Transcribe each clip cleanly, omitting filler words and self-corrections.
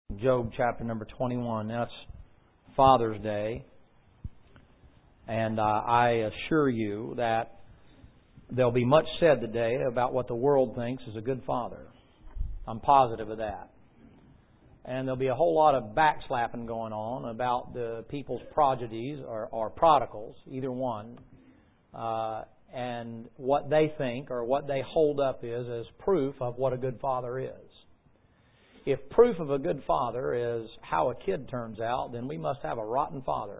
Job chapter number 21. Now it's Father's Day. And I assure you that there'll be much said today about what the world thinks is a good father. I'm positive of that. And there'll be a whole lot of backslapping going on about the people's prodigies or prodigals, either one, and what they think or what they hold up is as proof of what a good father is. If proof of a good father is how a kid turns out, then we must have a rotten father.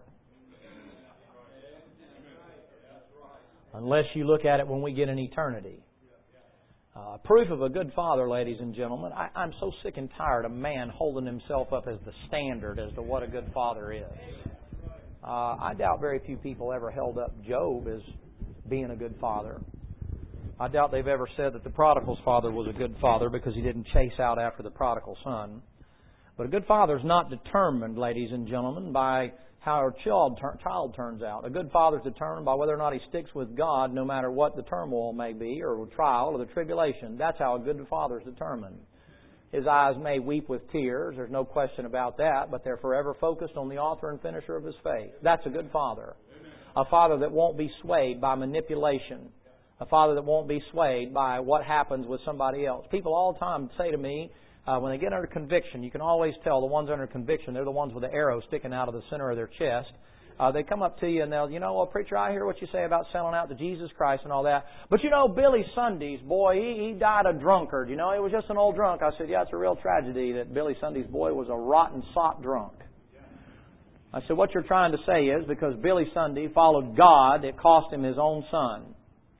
Unless you look at it when we get in eternity. Proof of a good father, ladies and gentlemen, I'm so sick and tired of man holding himself up as the standard as to what a good father is. I doubt very few people ever held up Job as being a good father. I doubt they've ever said that the prodigal's father was a good father because he didn't chase out after the prodigal son. But a good father is not determined, ladies and gentlemen, by how a child turns out. A good father is determined by whether or not he sticks with God no matter what the turmoil may be or the trial or the tribulation. That's how a good father is determined. His eyes may weep with tears, there's no question about that, but they're forever focused on the author and finisher of his faith. That's a good father. A father that won't be swayed by manipulation. A father that won't be swayed by what happens with somebody else. People all the time say to me, when they get under conviction, you can always tell the ones under conviction, they're the ones with the arrow sticking out of the center of their chest. They come up to you and they'll, well, preacher, I hear what you say about selling out to Jesus Christ and all that. But Billy Sunday's boy, he died a drunkard. He was just an old drunk. I said, yeah, it's a real tragedy that Billy Sunday's boy was a rotten sot drunk. I said, what you're trying to say is because Billy Sunday followed God, it cost him his own son.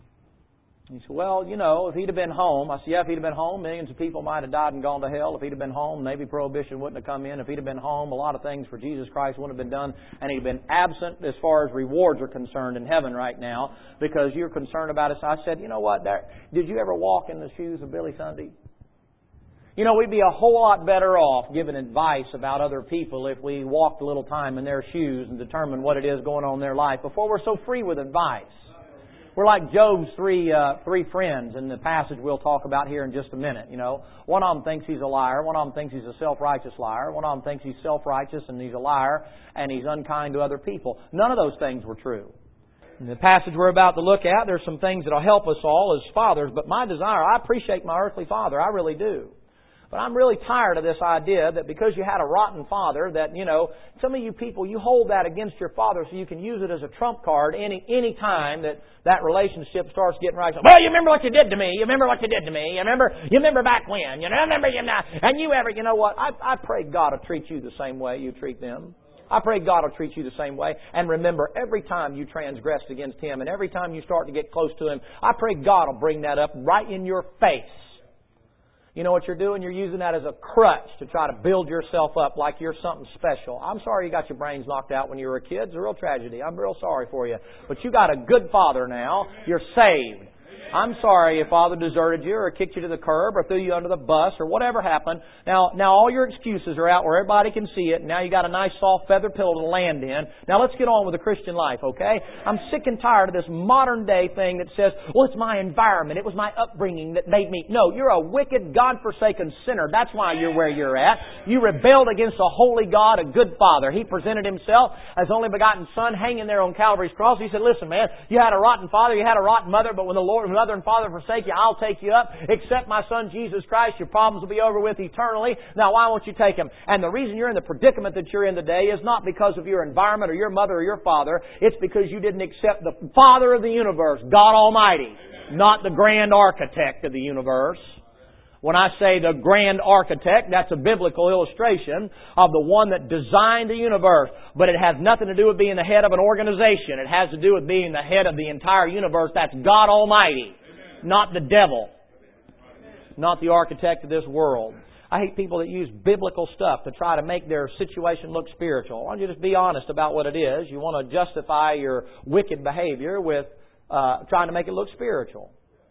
He said, well, if he'd have been home, I said, yeah, if he'd have been home, millions of people might have died and gone to hell. If he'd have been home, Navy Prohibition wouldn't have come in. If he'd have been home, a lot of things for Jesus Christ wouldn't have been done. And he'd been absent as far as rewards are concerned in heaven right now because you're concerned about it. So I said, you know what? Did you ever walk in the shoes of Billy Sunday? We'd be a whole lot better off giving advice about other people if we walked a little time in their shoes and determined what it is going on in their life before we're so free with advice. We're like Job's three friends in the passage we'll talk about here in just a minute. One of them thinks he's a liar. One of them thinks he's a self-righteous liar. One of them thinks he's self-righteous and he's a liar and he's unkind to other people. None of those things were true. In the passage we're about to look at, there's some things that will help us all as fathers. But my desire, I appreciate my earthly father. I really do. But I'm really tired of this idea that because you had a rotten father that, some of you people, you hold that against your father so you can use it as a trump card any time that relationship starts getting right. Well, you remember what you did to me. You remember what you did to me. You remember back when. You know what? I pray God will treat you the same way you treat them. I pray God will treat you the same way. And remember, every time you transgressed against Him and every time you start to get close to Him, I pray God will bring that up right in your face. You know what you're doing? You're using that as a crutch to try to build yourself up like you're something special. I'm sorry you got your brains knocked out when you were a kid. It's a real tragedy. I'm real sorry for you. But you got a good father now. You're saved. I'm sorry your father deserted you or kicked you to the curb or threw you under the bus or whatever happened. Now all your excuses are out where everybody can see it. Now you got a nice soft feather pillow to land in. Now let's get on with the Christian life, okay? I'm sick and tired of this modern day thing that says, well, it's my environment. It was my upbringing that made me. No, you're a wicked, God-forsaken sinner. That's why you're where you're at. You rebelled against a holy God, a good father. He presented Himself as only begotten Son hanging there on Calvary's cross. He said, listen, man, you had a rotten father, you had a rotten mother, but when the Lord mother and father forsake you, I'll take you up. Accept my Son Jesus Christ. Your problems will be over with eternally. Now, why won't you take Him? And the reason you're in the predicament that you're in today is not because of your environment or your mother or your father. It's because you didn't accept the Father of the universe, God Almighty, not the grand architect of the universe. When I say the grand architect, that's a biblical illustration of the one that designed the universe. But it has nothing to do with being the head of an organization. It has to do with being the head of the entire universe. That's God Almighty, not the devil, not the architect of this world. I hate people that use biblical stuff to try to make their situation look spiritual. Why don't you just be honest about what it is? You want to justify your wicked behavior with trying to make it look spiritual.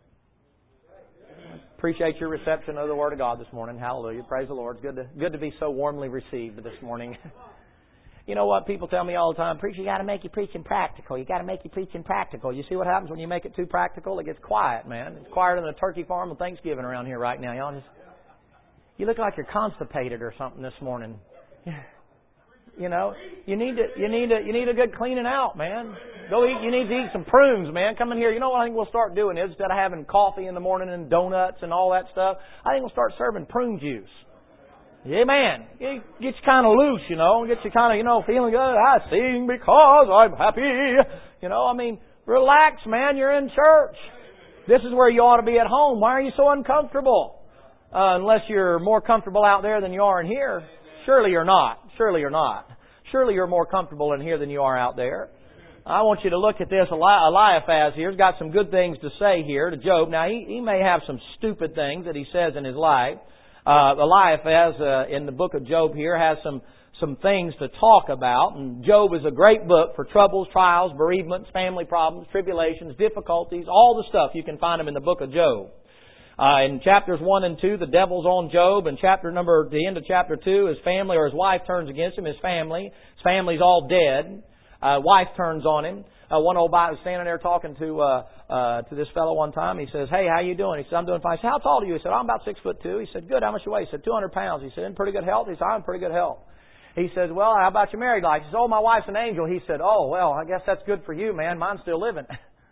Appreciate your reception of the Word of God this morning. Hallelujah. Praise the Lord. It's good to be so warmly received this morning. You know what? People tell me all the time, preacher, you got to make your preaching practical. You got to make your preaching practical. You see what happens when you make it too practical? It gets quiet, man. It's quieter than a turkey farm on Thanksgiving around here right now. You look like you're constipated or something this morning. You know, you need a good cleaning out, man. Go eat. You need to eat some prunes, man. Come in here. You know what I think we'll start doing is instead of having coffee in the morning and donuts and all that stuff, I think we'll start serving prune juice. Yeah, man. It gets you kind of loose, you know. Gets you kind of, feeling good. I sing because I'm happy. You know, I mean, relax, man. You're in church. This is where you ought to be at home. Why are you so uncomfortable? Unless you're more comfortable out there than you are in here. Surely you're not. Surely you're not. Surely you're more comfortable in here than you are out there. I want you to look at this. Eliphaz here has got some good things to say here to Job. Now, he may have some stupid things that he says in his life. Eliphaz in the book of Job here has some things to talk about. And Job is a great book for troubles, trials, bereavements, family problems, tribulations, difficulties, all the stuff. You can find them in the book of Job. In chapters 1 and 2, the devil's on Job. And the end of chapter 2, his family or his wife turns against him. His family's all dead. Wife turns on him. One old guy was standing there talking to this fellow one time. He says, "Hey, how you doing?" He said, "I'm doing fine." He said, "How tall are you?" He said, "I'm about 6'2". He said, "Good. How much you weigh?" He said, 200 pounds. He said, "In pretty good health?" He said, "I'm in pretty good health." He says, "Well, how about your married life?" He said, "Oh, my wife's an angel." He said, "Oh, well, I guess that's good for you, man. Mine's still living."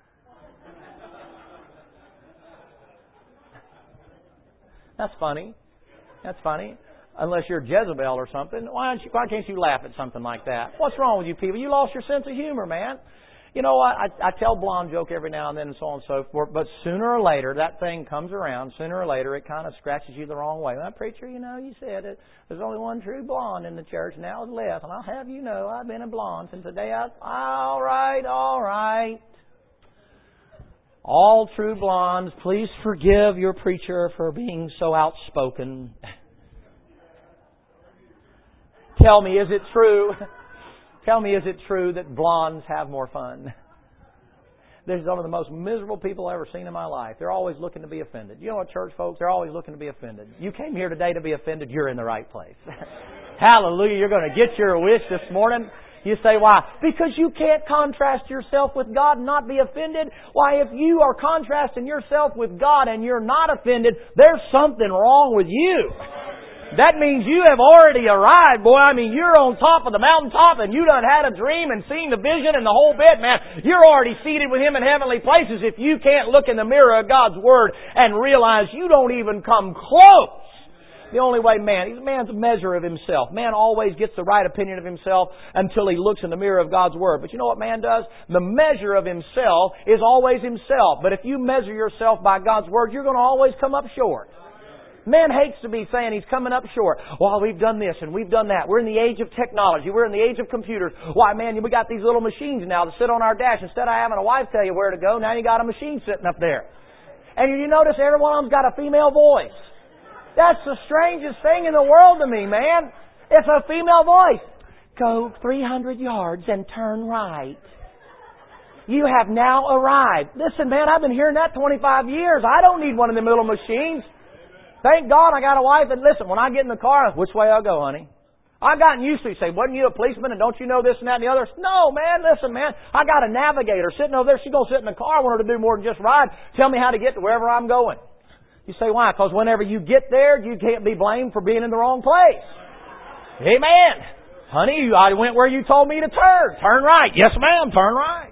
That's funny. That's funny. Unless you're Jezebel or something. Why can't you laugh at something like that? What's wrong with you people? You lost your sense of humor, man. You know, I tell blonde joke every now and then and so on and so forth, but sooner or later that thing comes around. Sooner or later it kind of scratches you the wrong way. Well, preacher, you said it. There's only one true blonde in the church, and that was left. And I'll have you know I've been a blonde since the day all right. All true blondes, please forgive your preacher for being so outspoken. Tell me, is it true? Tell me, is it true that blondes have more fun? They're some of the most miserable people I've ever seen in my life. They're always looking to be offended. You know what, church folks? They're always looking to be offended. You came here today to be offended. You're in the right place. Hallelujah. You're going to get your wish this morning. You say, why? Because you can't contrast yourself with God and not be offended. Why, if you are contrasting yourself with God and you're not offended, there's something wrong with you. That means you have already arrived, boy. I mean, you're on top of the mountaintop and you done had a dream and seen the vision and the whole bit, man. You're already seated with Him in heavenly places if you can't look in the mirror of God's Word and realize you don't even come close. The only way man's a measure of himself. Man always gets the right opinion of himself until he looks in the mirror of God's Word. But you know what man does? The measure of himself is always himself. But if you measure yourself by God's Word, you're going to always come up short. Man hates to be saying he's coming up short. Well, we've done this and we've done that. We're in the age of technology. We're in the age of computers. Why, man, we got these little machines now to sit on our dash. Instead of having a wife tell you where to go, now you got a machine sitting up there. And you notice every one of them's got a female voice. That's the strangest thing in the world to me, man. It's a female voice. Go 300 yards and turn right. You have now arrived. Listen, man, I've been hearing that 25 years. I don't need one of them little machines. Thank God I got a wife that, listen, when I get in the car, which way I'll go, honey? I've gotten used to it. Say, wasn't you a policeman and don't you know this and that and the other? No, man, listen, man. I got a navigator sitting over there. She's going to sit in the car. I want her to do more than just ride. Tell me how to get to wherever I'm going. You say, why? Because whenever you get there, you can't be blamed for being in the wrong place. Amen. Honey, I went where you told me to turn. Turn right. Yes, ma'am. Turn right.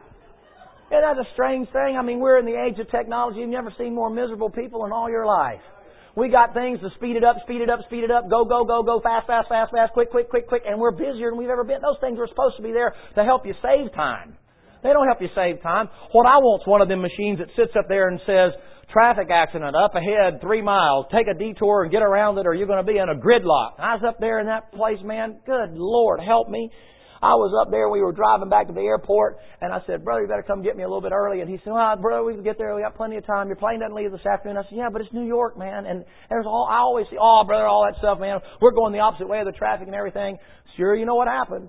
Isn't that a strange thing? I mean, we're in the age of technology. You've never seen more miserable people in all your life. We got things to speed it up, go, fast, quick, and we're busier than we've ever been. Those things are supposed to be there to help you save time. They don't help you save time. What I want's one of them machines that sits up there and says, traffic accident up ahead 3 miles, take a detour and get around it or you're going to be in a gridlock. I was up there in that place, man. Good Lord, help me. I was up there, we were driving back to the airport, and I said, brother, you better come get me a little bit early. And he said, well, brother, we can get there, we got plenty of time. Your plane doesn't leave this afternoon. I said, yeah, but it's New York, man. And I always see, brother, all that stuff, man. We're going the opposite way of the traffic and everything. Sure, you know what happened.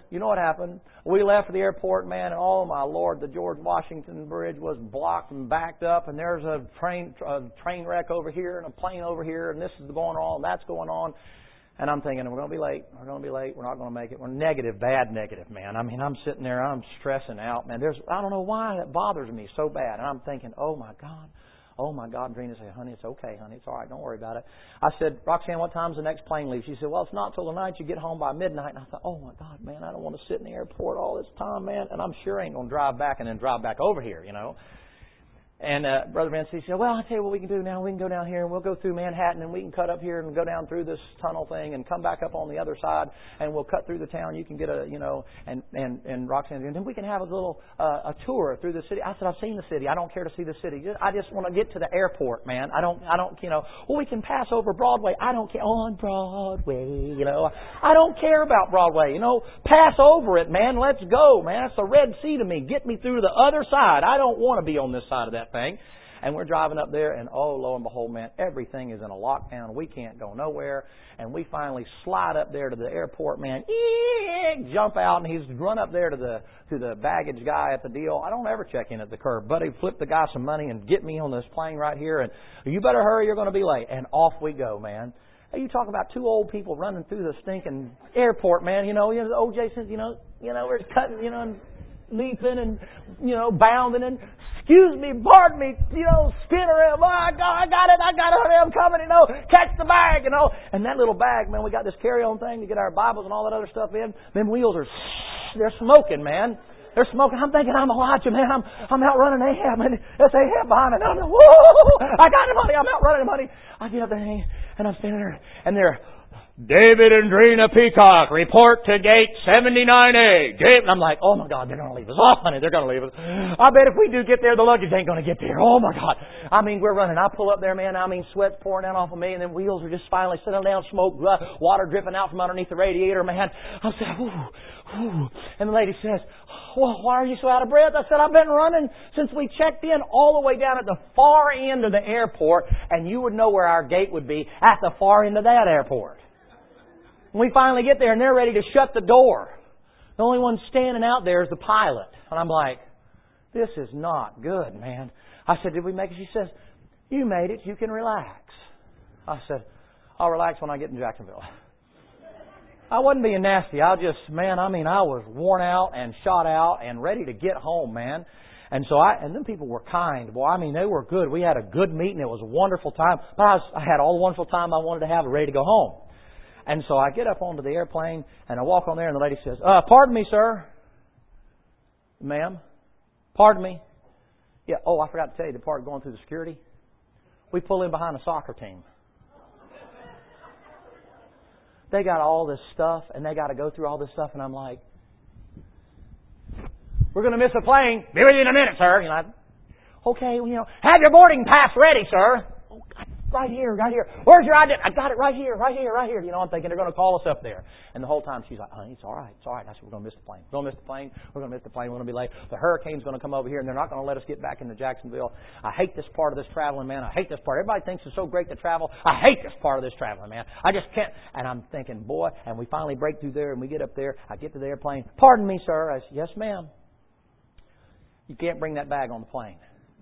We left for the airport, man, and oh my Lord, the George Washington Bridge was blocked and backed up, and there's a train wreck over here and a plane over here, and this is going on, and that's going on. And I'm thinking, we're going to be late. We're not going to make it. We're negative, bad negative, man. I mean, I'm sitting there, I'm stressing out, man. I don't know why that bothers me so bad. And I'm thinking, oh my God, oh my God. And Drina said, honey, it's okay, honey. It's all right. Don't worry about it. I said, Roxanne, what time's the next plane leave? She said, well, it's not till the night. You get home by midnight. And I thought, oh my God, man, I don't want to sit in the airport all this time, man. And I'm sure I ain't going to drive back and then drive back over here, you know. And Brother Vince, he said, well, I'll tell you what we can do now. We can go down here and we'll go through Manhattan and we can cut up here and go down through this tunnel thing and come back up on the other side and we'll cut through the town. You can get a, you know, and Roxanne, and then we can have a little a tour through the city. I said, I've seen the city. I don't care to see the city. I just want to get to the airport, man. I don't, you know, well, we can pass over Broadway. I don't care. On Broadway, you know. I don't care about Broadway, you know. Pass over it, man. Let's go, man. It's the Red Sea to me. Get me through to the other side. I don't want to be on this side of that thing. And we're driving up there, and oh, lo and behold, man, everything is in a lockdown. We can't go nowhere. And we finally slide up there to the airport, man. Jump out, and he's run up there to the baggage guy at the deal. I don't ever check in at the curb. Buddy, flip the guy some money and get me on this plane right here. And you better hurry, you're going to be late. And off we go, man. Hey, you talk about two old people running through the stinking airport, man. You know, OJ says, you know, we're cutting, you know, and leaping and, you know, bounding and, excuse me, pardon me, you know, spin around. Oh, I got it, honey, I'm coming, you know, catch the bag, you know. And that little bag, man, we got this carry-on thing to get our Bibles and all that other stuff in. Them wheels are, they're smoking, man. They're smoking. I'm thinking I'm Elijah, man. I'm outrunning Ahab, and it's Ahab behind me. And I'm like, whoa, I got him, honey. I'm outrunning him, honey. I get up there, and I'm standing there, and they're, David and Drina Peacock, report to gate 79A. And I'm like, oh my God, they're going to leave us. Oh, honey, they're going to leave us. I bet if we do get there, the luggage ain't going to get there. Oh my God. I mean, we're running. I pull up there, man. I mean, sweat's pouring down off of me, and then wheels are just finally settling down, smoke, water dripping out from underneath the radiator, man. I said, ooh. And the lady says, well, why are you so out of breath? I said, I've been running since we checked in all the way down at the far end of the airport, and you would know where our gate would be at the far end of that airport. We finally get there and they're ready to shut the door. The only one standing out there is the pilot. And I'm like, this is not good, man. I said, did we make it? She says, you made it. You can relax. I said, I'll relax when I get in Jacksonville. I wasn't being nasty. I was worn out and shot out and ready to get home, man. And so and then people were kind. Boy, I mean, they were good. We had a good meeting. It was a wonderful time. But I had all the wonderful time I wanted to have, ready to go home. And so I get up onto the airplane, and I walk on there, and the lady says, pardon me, sir. Ma'am? Pardon me? Yeah, oh, I forgot to tell you the part going through the security. We pull in behind a soccer team. They got all this stuff, and they got to go through all this stuff, and I'm like, we're going to miss a plane. Be with you in a minute, sir. You know, okay, you know, have your boarding pass ready, sir. Oh, Right here. Where's your ID? I got it right here. You know, I'm thinking they're going to call us up there. And the whole time she's like, honey, it's all right. I said, we're going to miss the plane. We're going to be late. The hurricane's going to come over here and they're not going to let us get back into Jacksonville. I hate this part of this traveling, man. I hate this part. Everybody thinks it's so great to travel. I hate this part of this traveling, man. I just can't. And I'm thinking, boy, and we finally break through there and we get up there. I get to the airplane. Pardon me, sir. I said, yes, ma'am. You can't bring that bag on the plane.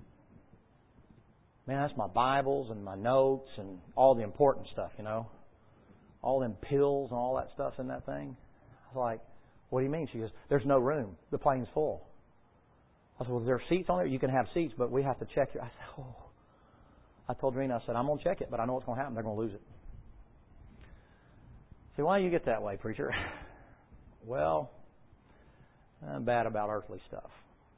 Man, that's my Bibles and my notes and all the important stuff, you know. All them pills and all that stuff's in that thing. I was like, what do you mean? She goes, there's no room. The plane's full. I said, well, there are seats on there? You can have seats, but we have to check your... I said, oh. I told Drina, I said, I'm going to check it, but I know what's going to happen. They're going to lose it. See, why do you get that way, preacher? Well, I'm bad about earthly stuff.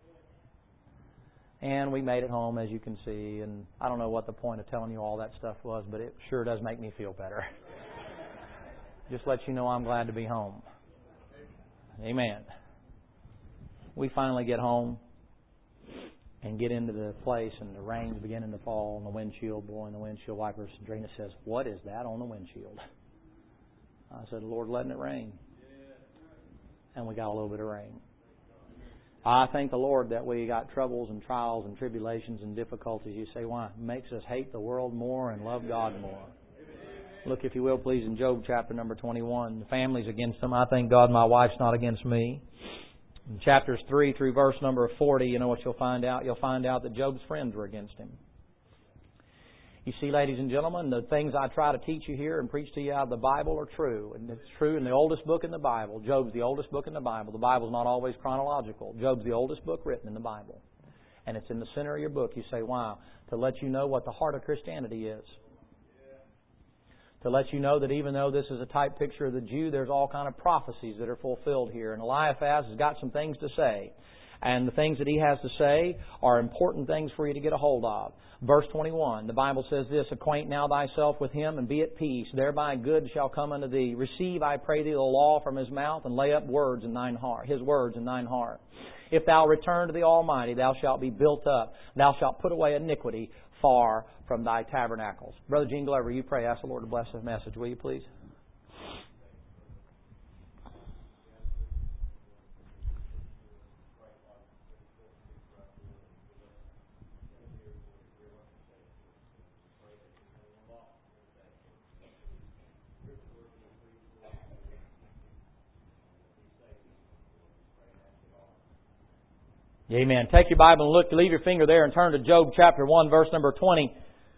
And we made it home, as you can see, and I don't know what the point of telling you all that stuff was, but it sure does make me feel better. Just let you know I'm glad to be home. Amen. We finally get home and get into the place, and the rain's beginning to fall, and the windshield, blowing the windshield wipers. And Drina says, what is that on the windshield? I said, the Lord letting it rain. And we got a little bit of rain. I thank the Lord that we got troubles and trials and tribulations and difficulties. You say, why? It makes us hate the world more and love God more. Look, if you will, please, in Job chapter number 21. The family's against them. I thank God my wife's not against me. In chapters 3 through verse number 40, you know what you'll find out? You'll find out that Job's friends were against him. You see, ladies and gentlemen, the things I try to teach you here and preach to you out of the Bible are true. And it's true in the oldest book in the Bible. Job's the oldest book in the Bible. The Bible's not always chronological. Job's the oldest book written in the Bible. And it's in the center of your book. You say, wow, to let you know what the heart of Christianity is. To let you know that even though this is a type picture of the Jew, there's all kind of prophecies that are fulfilled here. And Eliphaz has got some things to say. And the things that he has to say are important things for you to get a hold of. Verse 21, the Bible says this, acquaint now thyself with him and be at peace. Thereby good shall come unto thee. Receive, I pray thee, the law from his mouth and lay up words in thine heart, his words in thine heart. If thou return to the Almighty, thou shalt be built up. Thou shalt put away iniquity far from thy tabernacles. Brother Gene Glover, you pray. Ask the Lord to bless this message, will you please? Amen. Take your Bible and leave your finger there and turn to Job chapter 1, verse number 20.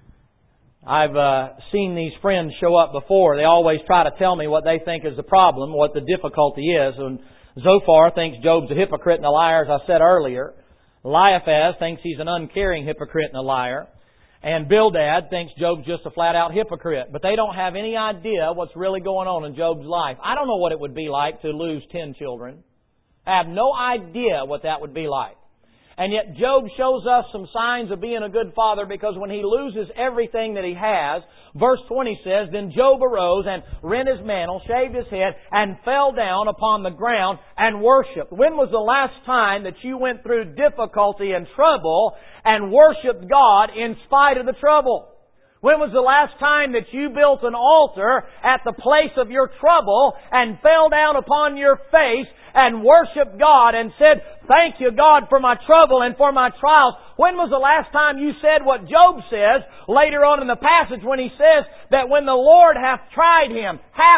I've seen these friends show up before. They always try to tell me what they think is the problem, what the difficulty is. And Zophar thinks Job's a hypocrite and a liar, as I said earlier. Eliphaz thinks he's an uncaring hypocrite and a liar. And Bildad thinks Job's just a flat-out hypocrite. But they don't have any idea what's really going on in Job's life. I don't know what it would be like to lose 10 children. I have no idea what that would be like. And yet Job shows us some signs of being a good father, because when he loses everything that he has, verse 20 says, then Job arose and rent his mantle, shaved his head, and fell down upon the ground and worshipped. When was the last time that you went through difficulty and trouble and worshipped God in spite of the trouble? When was the last time that you built an altar at the place of your trouble and fell down upon your face and worshiped God and said, thank you, God, for my trouble and for my trials? When was the last time you said what Job says later on in the passage when he says that when the Lord hath tried him,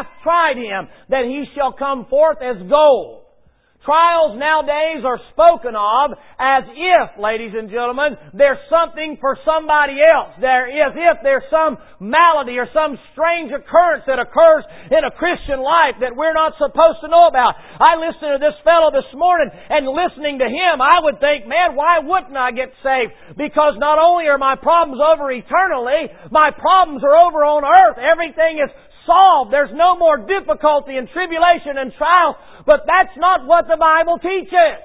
that he shall come forth as gold? Trials nowadays are spoken of as if, ladies and gentlemen, there's something for somebody else. As if there's some malady or some strange occurrence that occurs in a Christian life that we're not supposed to know about. I listened to this fellow this morning, and listening to him, I would think, man, why wouldn't I get saved? Because not only are my problems over eternally, my problems are over on earth. Everything is solved. There's no more difficulty and tribulation and trials. But that's not what the Bible teaches.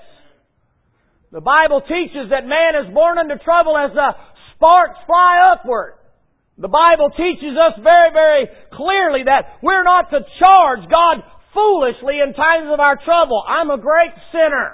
The Bible teaches that man is born into trouble as the sparks fly upward. The Bible teaches us very, very clearly that we're not to charge God foolishly in times of our trouble. I'm a great sinner.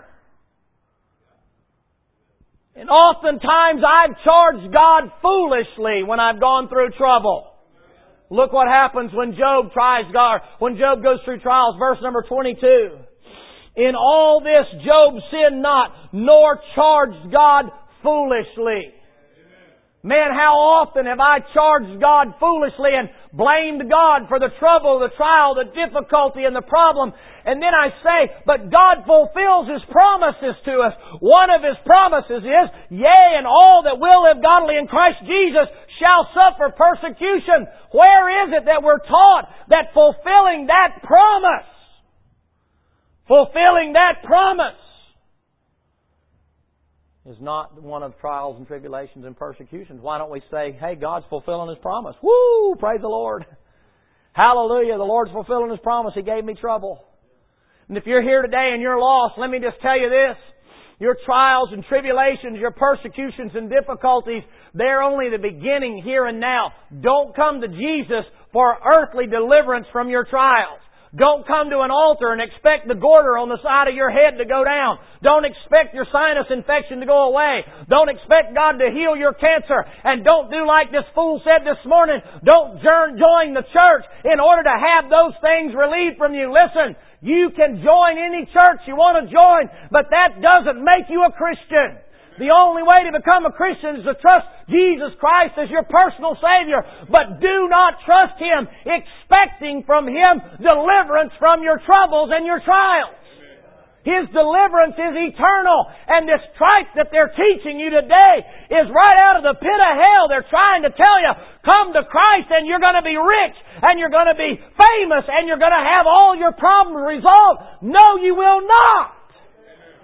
And oftentimes I've charged God foolishly when I've gone through trouble. Look what happens when Job goes through trials. Verse number 22. In all this Job sinned not, nor charged God foolishly. Man, how often have I charged God foolishly and blamed God for the trouble, the trial, the difficulty, and the problem? And then I say, but God fulfills His promises to us. One of His promises is, yea, and all that will live godly in Christ Jesus shall suffer persecution. Where is it that we're taught that fulfilling that promise is not one of trials and tribulations and persecutions? Why don't we say, hey, God's fulfilling His promise. Woo! Praise the Lord. Hallelujah. The Lord's fulfilling His promise. He gave me trouble. And if you're here today and you're lost, let me just tell you this. Your trials and tribulations, your persecutions and difficulties, they're only the beginning here and now. Don't come to Jesus for earthly deliverance from your trials. Don't come to an altar and expect the goiter on the side of your head to go down. Don't expect your sinus infection to go away. Don't expect God to heal your cancer. And don't do like this fool said this morning. Don't join the church in order to have those things relieved from you. Listen, you can join any church you want to join, but that doesn't make you a Christian. The only way to become a Christian is to trust Jesus Christ as your personal Savior. But do not trust Him expecting from Him deliverance from your troubles and your trials. His deliverance is eternal. And this tripe that they're teaching you today is right out of the pit of hell. They're trying to tell you, come to Christ and you're going to be rich and you're going to be famous and you're going to have all your problems resolved. No, you will not.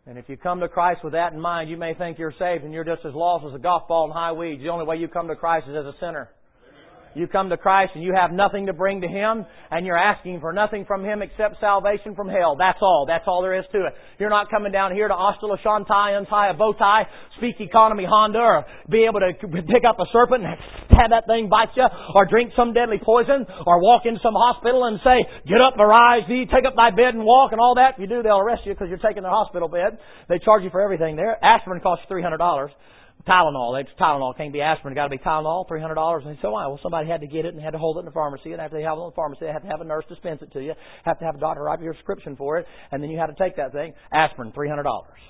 And if you come to Christ with that in mind, you may think you're saved and you're just as lost as a golf ball in high weeds. The only way you come to Christ is as a sinner. You come to Christ and you have nothing to bring to Him, and you're asking for nothing from Him except salvation from hell. That's all. That's all there is to it. You're not coming down here to Ostala Shantai, untie a bow tie, speak economy Honda, or be able to pick up a serpent and have that thing bite you, or drink some deadly poison, or walk into some hospital and say, "Get up, arise thee, take up thy bed and walk," and all that. If you do, they'll arrest you because you're taking their hospital bed. They charge you for everything there. Aspirin costs $300. Tylenol. Tylenol can't be aspirin. It's got to be Tylenol, $300. And so why? Well, somebody had to get it and had to hold it in the pharmacy. And after they have it in the pharmacy, they have to have a nurse dispense it to you. Have to have a doctor write your prescription for it. And then you have to take that thing. Aspirin, $300.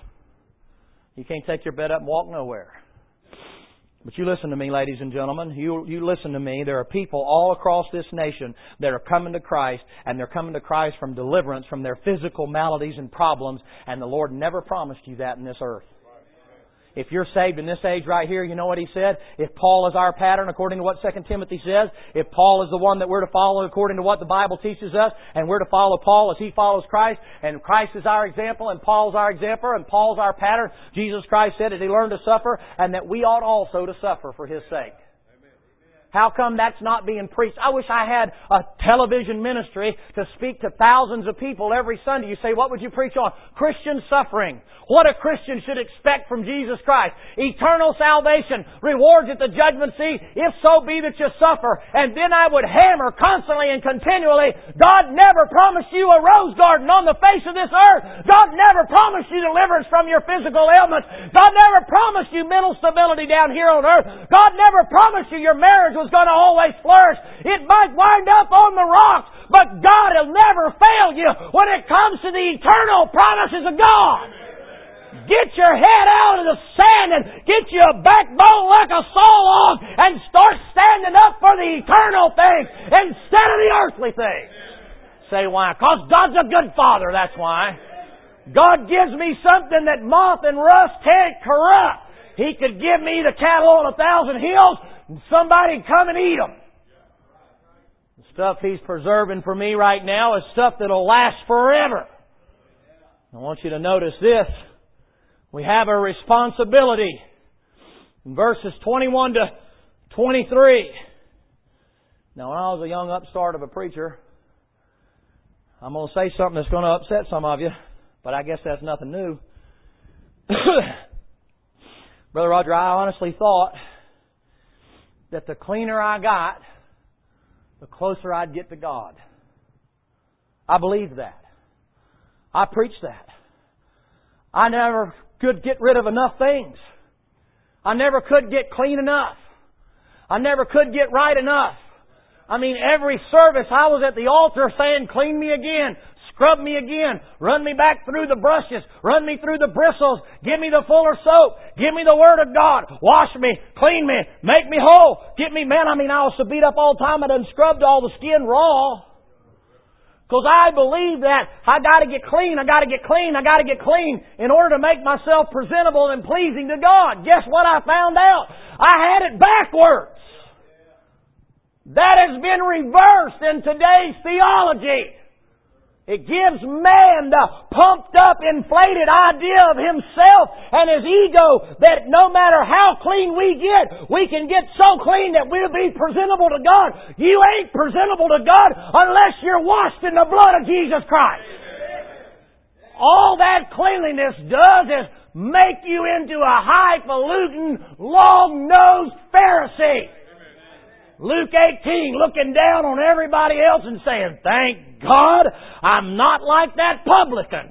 You can't take your bed up and walk nowhere. But you listen to me, ladies and gentlemen. You listen to me. There are people all across this nation that are coming to Christ, and they're coming to Christ from deliverance from their physical maladies and problems. And the Lord never promised you that in this earth. If you're saved in this age right here, you know what He said? If Paul is our pattern, according to what 2 Timothy says, if Paul is the one that we're to follow according to what the Bible teaches us, and we're to follow Paul as he follows Christ, and Christ is our example, and Paul's our example, and Paul's our pattern, Jesus Christ said that He learned to suffer, and that we ought also to suffer for His sake. How come that's not being preached? I wish I had a television ministry to speak to thousands of people every Sunday. You say, what would you preach on? Christian suffering. What a Christian should expect from Jesus Christ. Eternal salvation. Rewards at the judgment seat. If so be that you suffer. And then I would hammer constantly and continually, God never promised you a rose garden on the face of this earth. God never promised you deliverance from your physical ailments. God never promised you mental stability down here on earth. God never promised you your marriage was going to always flourish. It might wind up on the rocks, but God will never fail you when it comes to the eternal promises of God. Get your head out of the sand and get you a backbone like a saw log and start standing up for the eternal things instead of the earthly things. Say why? Because God's a good Father, that's why. God gives me something that moth and rust can't corrupt. He could give me the cattle on 1,000 hills and somebody come and eat them. The stuff He's preserving for me right now is stuff that'll last forever. I want you to notice this. We have a responsibility. In verses 21 to 23. Now, when I was a young upstart of a preacher, I'm going to say something that's going to upset some of you, but I guess that's nothing new. Brother Roger, I honestly thought that the cleaner I got, the closer I'd get to God. I believed that. I preached that. I never could get rid of enough things. I never could get clean enough. I never could get right enough. I mean, every service I was at the altar saying, clean me again. Scrub me again. Run me back through the brushes. Run me through the bristles. Give me the fuller soap. Give me the Word of God. Wash me. Clean me. Make me whole. Get me, man, I was so beat up all the time I done scrubbed all the skin raw. Because I believe that I got to get clean. I got to get clean. I got to get clean in order to make myself presentable and pleasing to God. Guess what I found out? I had it backwards. That has been reversed in today's theology. It gives man the pumped up, inflated idea of himself and his ego that no matter how clean we can get so clean that we'll be presentable to God. You ain't presentable to God unless you're washed in the blood of Jesus Christ. All that cleanliness does is make you into a highfalutin, long-nosed Pharisee. Luke 18, looking down on everybody else and saying, thank God I'm not like that publican.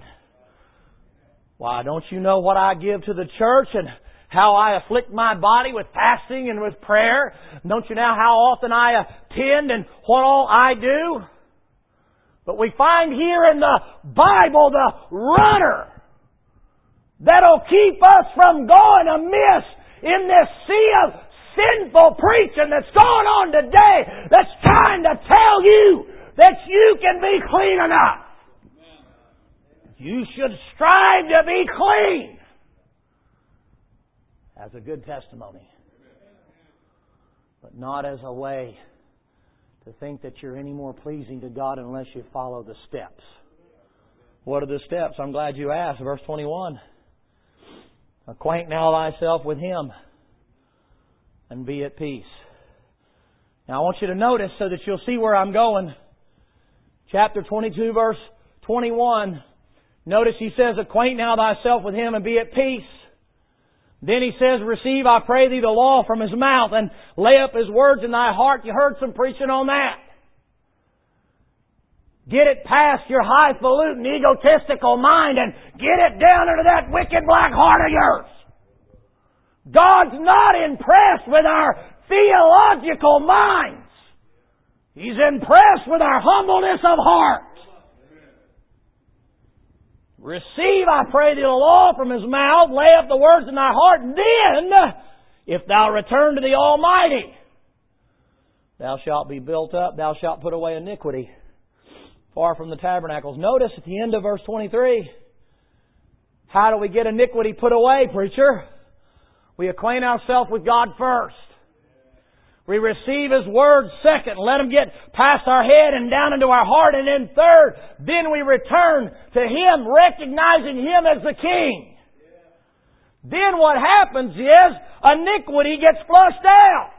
Why, don't you know what I give to the church and how I afflict my body with fasting and with prayer? Don't you know how often I attend and what all I do? But we find here in the Bible the rudder that'll keep us from going amiss in this sea of sinful preaching that's going on today that's trying to tell you that you can be clean enough. You should strive to be clean. As a good testimony. But not as a way to think that you're any more pleasing to God unless you follow the steps. What are the steps? I'm glad you asked. Verse 21. Acquaint now thyself with Him and be at peace. Now I want you to notice so that you'll see where I'm going. Chapter 22, verse 21. Notice he says, acquaint now thyself with Him and be at peace. Then he says, receive, I pray thee, the law from His mouth and lay up His words in thy heart. You heard some preaching on that. Get it past your highfalutin, egotistical mind and get it down into that wicked black heart of yours. God's not impressed with our theological minds. He's impressed with our humbleness of heart. Receive, I pray thee, the law from His mouth, lay up the words in thy heart, and then, if thou return to the Almighty, thou shalt be built up, thou shalt put away iniquity far from the tabernacles. Notice at the end of verse 23, how do we get iniquity put away, preacher? We acquaint ourselves with God first. We receive His Word second. Let Him get past our head and down into our heart. And then third, then we return to Him, recognizing Him as the King. Then what happens is iniquity gets flushed out.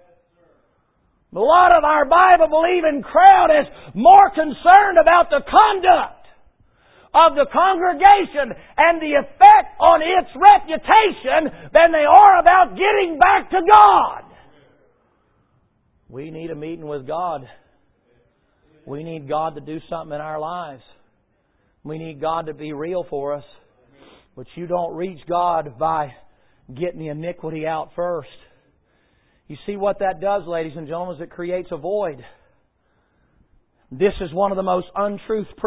A lot of our Bible-believing crowd is more concerned about the conduct of the congregation and the effect on its reputation than they are about getting back to God. We need a meeting with God. We need God to do something in our lives. We need God to be real for us. But you don't reach God by getting the iniquity out first. You see what that does, ladies and gentlemen, is it creates a void. This is one of the most unpreached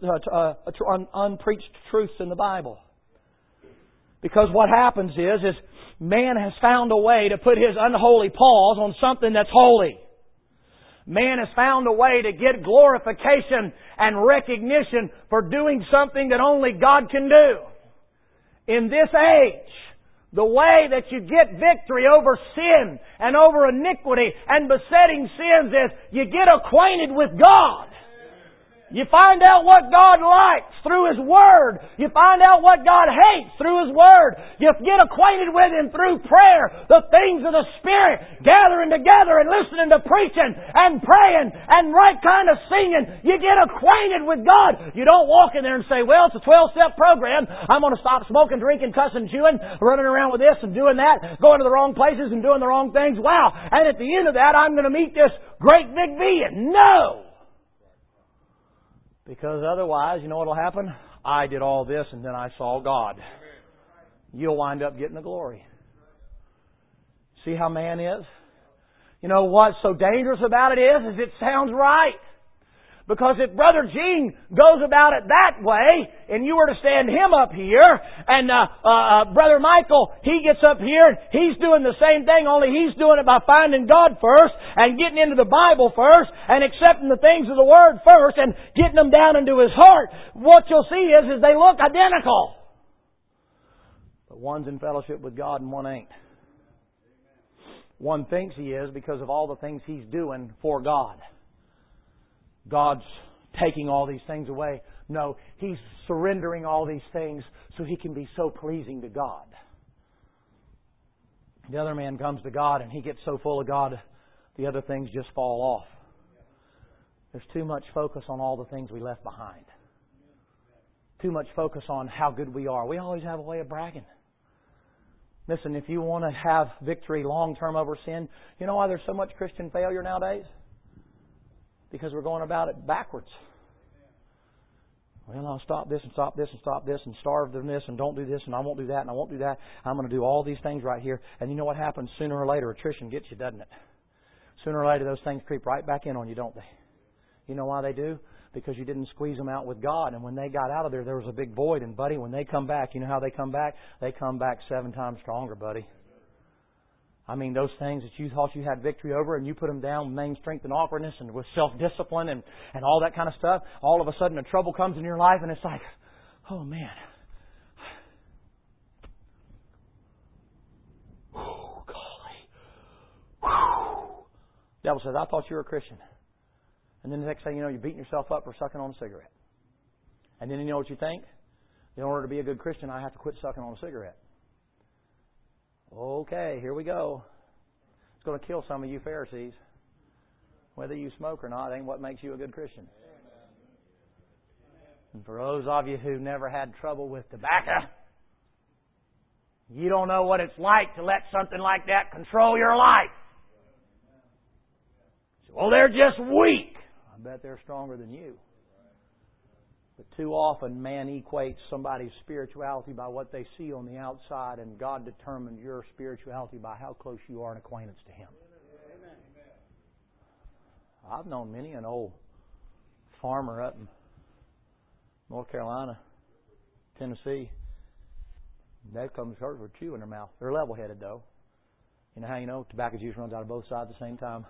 truths in the Bible. Because what happens is man has found a way to put his unholy paws on something that's holy. Man has found a way to get glorification and recognition for doing something that only God can do. In this age, the way that you get victory over sin and over iniquity and besetting sins is you get acquainted with God. You find out what God likes through His Word. You find out what God hates through His Word. You get acquainted with Him through prayer, the things of the Spirit, gathering together and listening to preaching and praying and right kind of singing. You get acquainted with God. You don't walk in there and say, well, it's a 12-step program. I'm going to stop smoking, drinking, cussing, chewing, running around with this and doing that, going to the wrong places and doing the wrong things. Wow. And at the end of that, I'm going to meet this great big being. No! Because otherwise, you know what will happen? I did all this and then I saw God. You'll wind up getting the glory. See how man is? You know what's so dangerous about it is it sounds right. Because if Brother Gene goes about it that way, and you were to stand him up here, and Brother Michael, he gets up here, and he's doing the same thing, only he's doing it by finding God first, and getting into the Bible first, and accepting the things of the Word first, and getting them down into his heart. What you'll see is they look identical. But one's in fellowship with God and one ain't. One thinks he is because of all the things he's doing for God. God's taking all these things away. No, He's surrendering all these things so He can be so pleasing to God. The other man comes to God and he gets so full of God, the other things just fall off. There's too much focus on all the things we left behind. Too much focus on how good we are. We always have a way of bragging. Listen, if you want to have victory long-term over sin, you know why there's so much Christian failure nowadays? Because we're going about it backwards. Well, I'll stop this and stop this and stop this and starve them this and don't do this and I won't do that and I won't do that. I'm going to do all these things right here. And you know what happens? Sooner or later, attrition gets you, doesn't it? Sooner or later, those things creep right back in on you, don't they? You know why they do? Because you didn't squeeze them out with God. And when they got out of there, there was a big void. And, buddy, when they come back, you know how they come back? They come back 7 times stronger, buddy. I mean, those things that you thought you had victory over and you put them down with main strength and awkwardness and with self-discipline and all that kind of stuff, all of a sudden the trouble comes in your life and it's like, oh, man. Whew, golly. Whew. The devil says, I thought you were a Christian. And then the next thing you know, you're beating yourself up for sucking on a cigarette. And then you know what you think? In order to be a good Christian, I have to quit sucking on a cigarette. Okay, here we go. It's going to kill some of you Pharisees. Whether you smoke or not ain't what makes you a good Christian. And for those of you who never had trouble with tobacco, you don't know what it's like to let something like that control your life. Well, they're just weak. I bet they're stronger than you. But too often, man equates somebody's spirituality by what they see on the outside, and God determines your spirituality by how close you are in acquaintance to Him. I've known many an old farmer up in North Carolina, Tennessee. They come to church with chew in their mouth. They're level-headed, though. You know how you know? Tobacco juice runs out of both sides at the same time.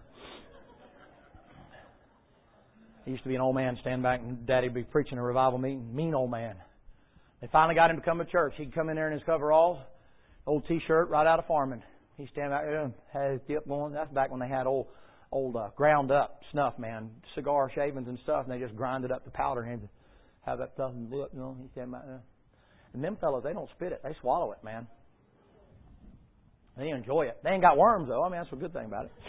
He used to be an old man stand back and Daddy would be preaching a revival meeting. Mean old man. They finally got him to come to church. He'd come in there in his coveralls, old T-shirt right out of farming. He'd stand back there and had his dip going. That's back when they had old ground up snuff, man, cigar shavings and stuff, and they just grinded up the powder and have that stuff in the lip, you know. He'd stand back there. And them fellows, they don't spit it. They swallow it, man. They enjoy it. They ain't got worms, though. I mean, that's a good thing about it.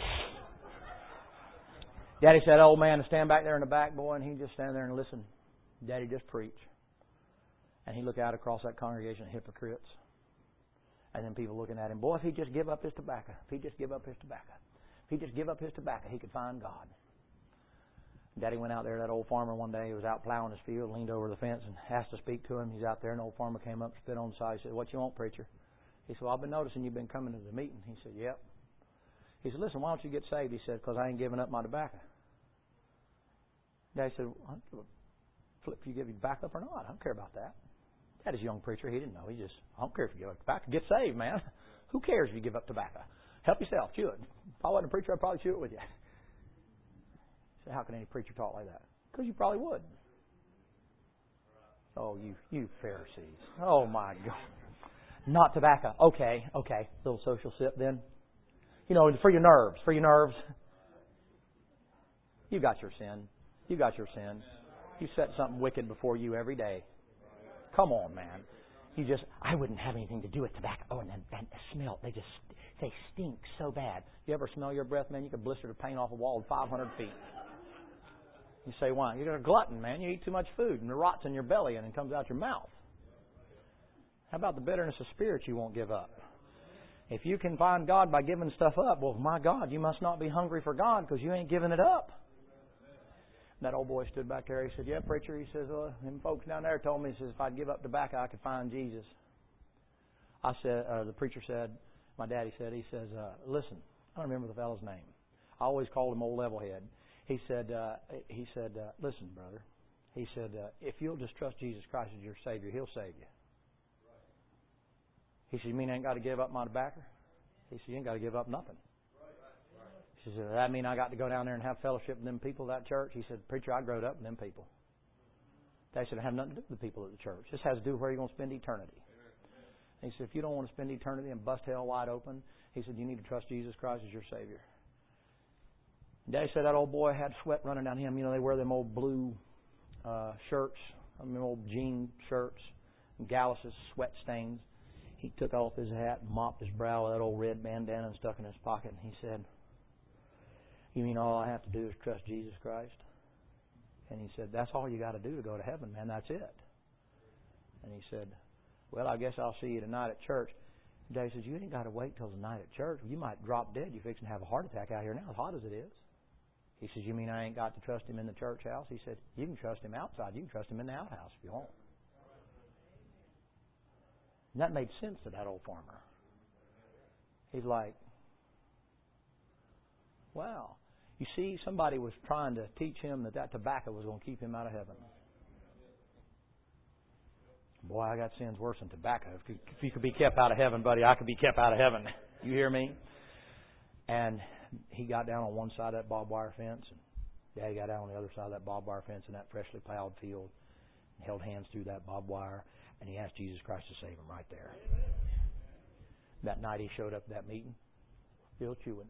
Daddy said, old man to stand back there in the back, boy, and he'd just stand there and listen. Daddy just preach. And he'd look out across that congregation of hypocrites. And then people looking at him, boy, if he'd just give up his tobacco, if he'd just give up his tobacco, if he'd just give up his tobacco, he could find God. Daddy went out there, that old farmer one day, he was out plowing his field, leaned over the fence and asked to speak to him. He's out there, and the old farmer came up, spit on the side. He said, what you want, preacher? He said, well, I've been noticing you've been coming to the meeting. He said, yep. He said, listen, why don't you get saved? He said, because I ain't giving up my tobacco. Daddy said, well, flip if you give your back up or not. I don't care about that. Daddy's a young preacher. He didn't know. He just, I don't care if you give up tobacco. Get saved, man. Who cares if you give up tobacco? Help yourself. Chew it. If I wasn't a preacher, I'd probably chew it with you. So how can any preacher talk like that? Because you probably would. Oh, you Pharisees. Oh, my God. Not tobacco. Okay. Little social sip then. You know, for your nerves. You got your sin. You set something wicked before you every day. Come on, man. I wouldn't have anything to do with tobacco. Oh, and the smell, they stink so bad. You ever smell your breath, man? You could blister the paint off a wall 500 feet. You say, why? You're a glutton, man. You eat too much food, and it rots in your belly, and it comes out your mouth. How about the bitterness of spirit you won't give up? If you can find God by giving stuff up, well, my God, you must not be hungry for God because you ain't giving it up. That old boy stood back there. He said, yeah, preacher. He says, them folks down there told me, he says, if I'd give up tobacco, I could find Jesus. I said, the preacher said, my daddy said, he says, listen, I don't remember the fellow's name. I always called him Old Levelhead. He said, listen, brother. He said, if you'll just trust Jesus Christ as your Savior, He'll save you. He said, you mean I ain't got to give up my tobacco? He said, you ain't got to give up nothing. He said, does that mean I got to go down there and have fellowship with them people at that church? He said, preacher, I growed up with them people. They said, it have nothing to do with the people at the church. This has to do with where you're going to spend eternity. And he said, if you don't want to spend eternity and bust hell wide open, he said, you need to trust Jesus Christ as your Savior. And Daddy said that old boy had sweat running down him. You know, they wear them old blue shirts, old jean shirts, and galluses, sweat stains. He took off his hat and mopped his brow with that old red bandana and stuck in his pocket. And he said, you mean all I have to do is trust Jesus Christ? And he said, that's all you got to do to go to heaven, man. That's it. And he said, well, I guess I'll see you tonight at church. And Daddy says, you ain't got to wait till the night at church. You might drop dead. You're fixing to have a heart attack out here now, as hot as it is. He says, you mean I ain't got to trust Him in the church house? He said, you can trust Him outside. You can trust Him in the outhouse if you want. And that made sense to that old farmer. He's like, wow. You see, somebody was trying to teach him that tobacco was going to keep him out of heaven. Boy, I got sins worse than tobacco. If you could be kept out of heaven, buddy, I could be kept out of heaven. You hear me? And he got down on one side of that barbed wire fence, and Daddy got down on the other side of that barbed wire fence in that freshly plowed field and held hands through that barbed wire, and he asked Jesus Christ to save him right there. That night he showed up at that meeting, still chewing.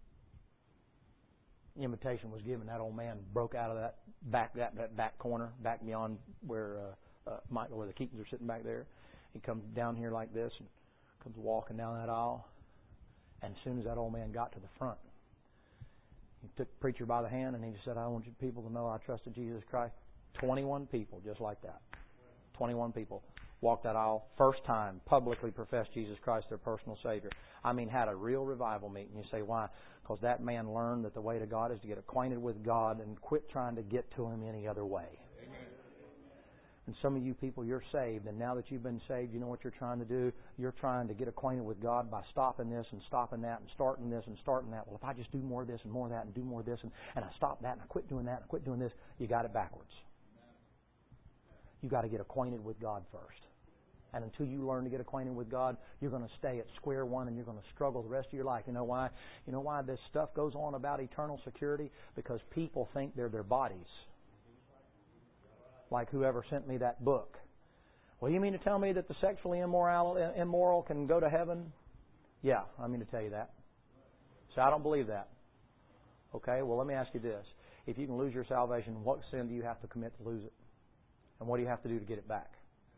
The invitation was given. That old man broke out of that back corner, back beyond where the Keatons are sitting back there. He comes down here like this and Comes walking down that aisle. And as soon as that old man got to the front, he took the preacher by the hand and he just said, I want you people to know I trusted Jesus Christ. 21 people, just like that. 21 people walked that aisle. First time, publicly professed Jesus Christ their personal Savior. I mean, had a real revival meeting. You say, why? Because that man learned that the way to God is to get acquainted with God and quit trying to get to Him any other way. Amen. And some of you people, you're saved, and now that you've been saved, you know what you're trying to do? You're trying to get acquainted with God by stopping this and stopping that and starting this and starting that. Well, if I just do more of this and more of that and do more of this and I stop that and I quit doing that and I quit doing this, you got it backwards. You got to get acquainted with God first. And until you learn to get acquainted with God, you're going to stay at square one and you're going to struggle the rest of your life. You know why? You know why this stuff goes on about eternal security? Because people think they're their bodies. Like whoever sent me that book. Well, you mean to tell me that the sexually immoral can go to heaven? Yeah, I mean to tell you that. So I don't believe that. Okay, well, let me ask you this. If you can lose your salvation, what sin do you have to commit to lose it? And what do you have to do to get it back?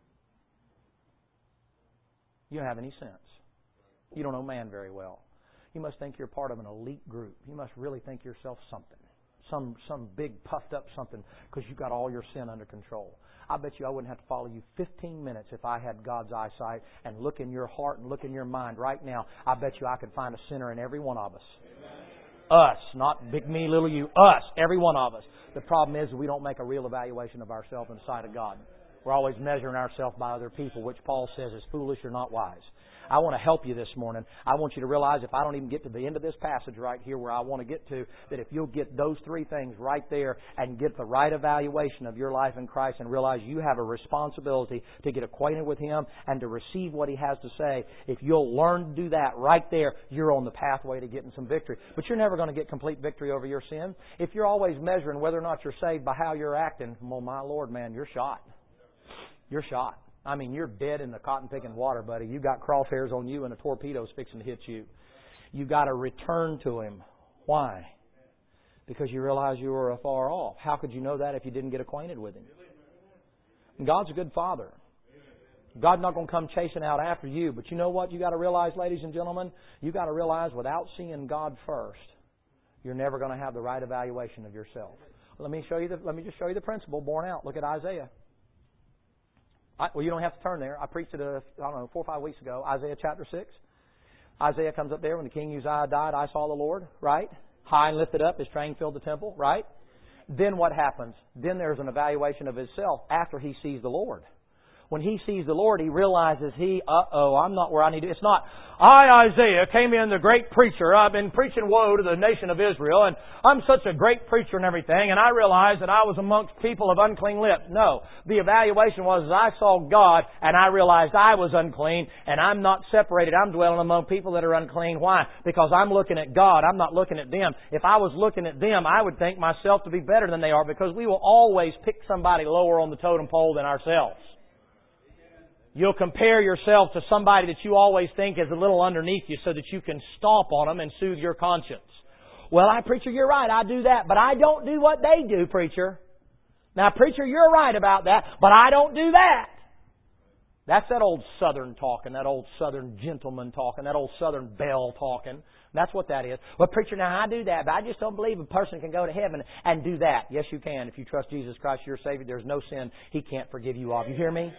You don't have any sense. You don't know man very well. You must think you're part of an elite group. You must really think yourself something. Some big puffed up something because you've got all your sin under control. I bet you I wouldn't have to follow you 15 minutes if I had God's eyesight and look in your heart and look in your mind right now. I bet you I could find a sinner in every one of us. Amen. Us, not big me, little you. Us, every one of us. The problem is we don't make a real evaluation of ourselves in the sight of God. We're always measuring ourselves by other people, which Paul says is foolish or not wise. I want to help you this morning. I want you to realize if I don't even get to the end of this passage right here where I want to get to, that if you'll get those three things right there and get the right evaluation of your life in Christ and realize you have a responsibility to get acquainted with Him and to receive what He has to say, if you'll learn to do that right there, you're on the pathway to getting some victory. But you're never going to get complete victory over your sin. If you're always measuring whether or not you're saved by how you're acting, well, my Lord, man, you're shot. You're shot. I mean, you're dead in the cotton-picking water, buddy. You got crosshairs on you and a torpedo's fixing to hit you. You got to return to Him. Why? Because you realize you were afar off. How could you know that if you didn't get acquainted with Him? And God's a good Father. God's not going to come chasing out after you. But you know what you got to realize, ladies and gentlemen? You got to realize without seeing God first, you're never going to have the right evaluation of yourself. Let me just show you the principle borne out. Look at Isaiah. Well, you don't have to turn there. I preached it, 4 or 5 weeks ago, Isaiah chapter 6. Isaiah comes up there when the king Uzziah died. I saw the Lord, right? High and lifted up, His train filled the temple, right? Then what happens? Then there's an evaluation of himself after he sees the Lord. When he sees the Lord, he realizes I'm not where I need to. It's not, I, Isaiah, came in the great preacher. I've been preaching woe to the nation of Israel, and I'm such a great preacher and everything, and I realized that I was amongst people of unclean lips. No. The evaluation was I saw God, and I realized I was unclean, and I'm not separated. I'm dwelling among people that are unclean. Why? Because I'm looking at God. I'm not looking at them. If I was looking at them, I would think myself to be better than they are, because we will always pick somebody lower on the totem pole than ourselves. You'll compare yourself to somebody that you always think is a little underneath you so that you can stomp on them and soothe your conscience. Well, preacher, you're right. I do that, but I don't do what they do, preacher. Now, preacher, you're right about that, but I don't do that. That's that old Southern talking, that old Southern gentleman talking, that old Southern belle talking. That's what that is. Well, preacher, now I do that, but I just don't believe a person can go to heaven and do that. Yes, you can. If you trust Jesus Christ, your Savior, there's no sin He can't forgive you of. You hear me?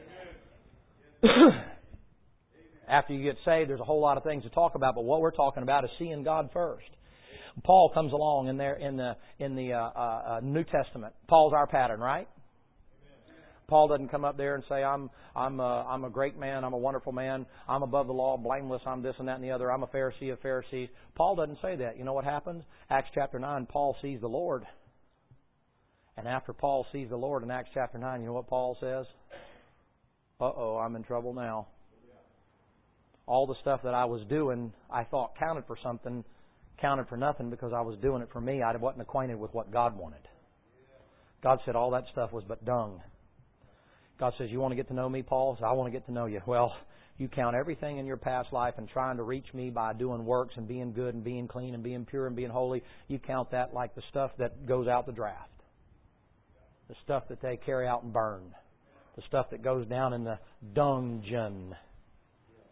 After you get saved, there's a whole lot of things to talk about, but what we're talking about is seeing God first. Paul comes along in there in the New Testament. Paul's our pattern, right? Paul doesn't come up there and say, I'm a great man, I'm a wonderful man, I'm above the law, blameless, I'm this and that and the other, I'm a Pharisee of Pharisees. Paul doesn't say that. You know what happens? Acts chapter 9, Paul sees the Lord. And after Paul sees the Lord in Acts chapter 9, you know what Paul says? I'm in trouble now. All the stuff that I was doing, I thought counted for something, counted for nothing because I was doing it for me. I wasn't acquainted with what God wanted. God said all that stuff was but dung. God says, you want to get to know me, Paul? So I want to get to know you. Well, you count everything in your past life and trying to reach me by doing works and being good and being clean and being pure and being holy. You count that like the stuff that goes out the draft. The stuff that they carry out and burn. The stuff that goes down in the dungeon.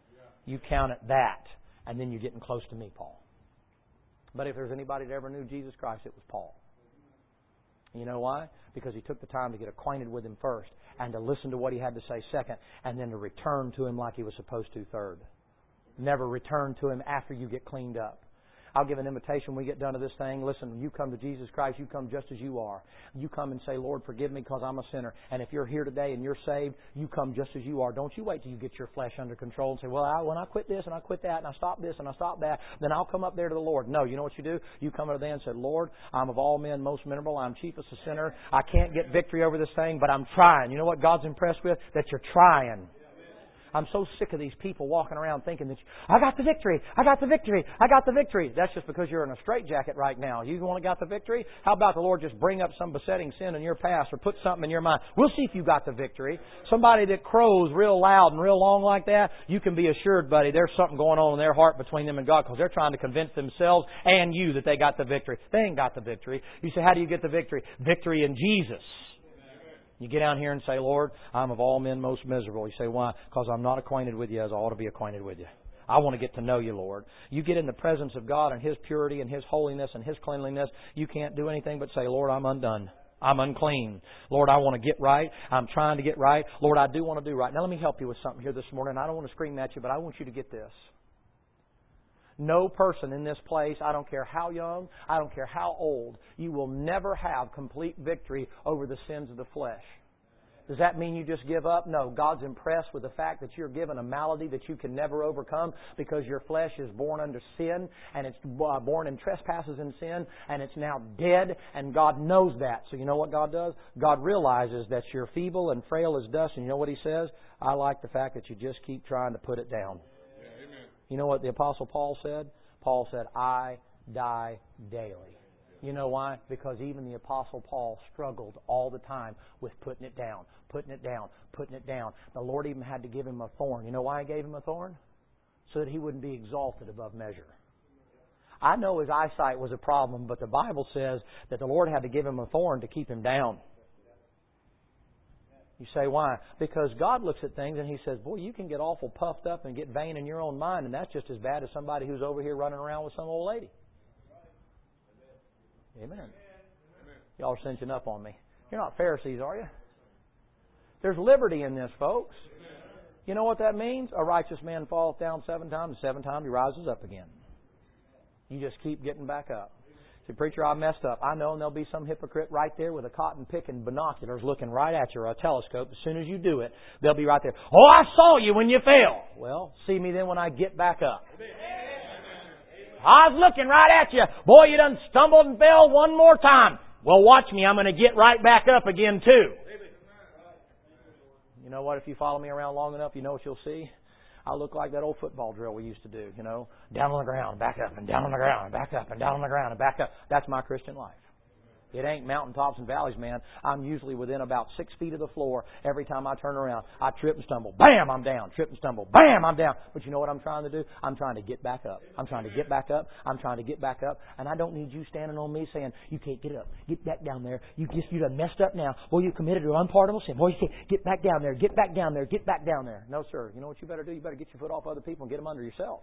You count it that, and then you're getting close to me, Paul. But if there's anybody that ever knew Jesus Christ, it was Paul. You know why? Because he took the time to get acquainted with Him first, and to listen to what He had to say second, and then to return to Him like He was supposed to third. Never return to Him after you get cleaned up. I'll give an invitation when we get done to this thing. Listen, you come to Jesus Christ, you come just as you are. You come and say, Lord, forgive me because I'm a sinner. And if you're here today and you're saved, you come just as you are. Don't you wait till you get your flesh under control and say, well, when I quit this and I quit that and I stop this and I stop that, then I'll come up there to the Lord. No, you know what you do? You come over there and say, Lord, I'm of all men most miserable. I'm chiefest a sinner. I can't get victory over this thing, but I'm trying. You know what God's impressed with? That you're trying. I'm so sick of these people walking around thinking that, I got the victory, I got the victory, I got the victory. That's just because you're in a straitjacket right now. You want to got the victory? How about the Lord just bring up some besetting sin in your past or put something in your mind? We'll see if you got the victory. Somebody that crows real loud and real long like that, you can be assured, buddy, there's something going on in their heart between them and God because they're trying to convince themselves and you that they got the victory. They ain't got the victory. You say, how do you get the victory? Victory in Jesus. You get down here and say, Lord, I'm of all men most miserable. You say, why? Because I'm not acquainted with you as I ought to be acquainted with you. I want to get to know you, Lord. You get in the presence of God and His purity and His holiness and His cleanliness. You can't do anything but say, Lord, I'm undone. I'm unclean. Lord, I want to get right. I'm trying to get right. Lord, I do want to do right. Now let me help you with something here this morning. I don't want to scream at you, but I want you to get this. No person in this place, I don't care how young, I don't care how old, you will never have complete victory over the sins of the flesh. Does that mean you just give up? No. God's impressed with the fact that you're given a malady that you can never overcome because your flesh is born under sin and it's born in trespasses and sin and it's now dead, and God knows that. So you know what God does? God realizes that you're feeble and frail as dust, and you know what He says? I like the fact that you just keep trying to put it down. You know what the Apostle Paul said? Paul said, I die daily. You know why? Because even the Apostle Paul struggled all the time with putting it down, putting it down, putting it down. The Lord even had to give him a thorn. You know why He gave him a thorn? So that he wouldn't be exalted above measure. I know his eyesight was a problem, but the Bible says that the Lord had to give him a thorn to keep him down. You say, why? Because God looks at things and He says, boy, you can get awful puffed up and get vain in your own mind, and that's just as bad as somebody who's over here running around with some old lady. Amen. Y'all are cinching up on me. You're not Pharisees, are you? There's liberty in this, folks. You know what that means? A righteous man falleth down 7 times, and 7 times he rises up again. You just keep getting back up. Say, preacher, I messed up. I know, and there'll be some hypocrite right there with a cotton picking binoculars looking right at you, or a telescope. As soon as you do it, they'll be right there. Oh, I saw you when you fell. Well, see me then when I get back up. I was looking right at you. Boy, you done stumbled and fell one more time. Well, watch me. I'm going to get right back up again, too. You know what? If you follow me around long enough, you know what you'll see? I look like that old football drill we used to do, you know. Down on the ground, back up, and down on the ground, and back up, and down on the ground, and back up. That's my Christian life. It ain't mountaintops and valleys, man. I'm usually within about 6 feet of the floor every time I turn around. I trip and stumble. Bam, I'm down. Trip and stumble. Bam, I'm down. But you know what I'm trying to do? I'm trying to get back up. I'm trying to get back up. I'm trying to get back up. And I don't need you standing on me saying, you can't get up. Get back down there. You done messed up now. Well, you committed an unpardonable sin. Well, you say, get back down there. Get back down there. Get back down there. No, sir. You know what you better do? You better get your foot off other people and get them under yourself.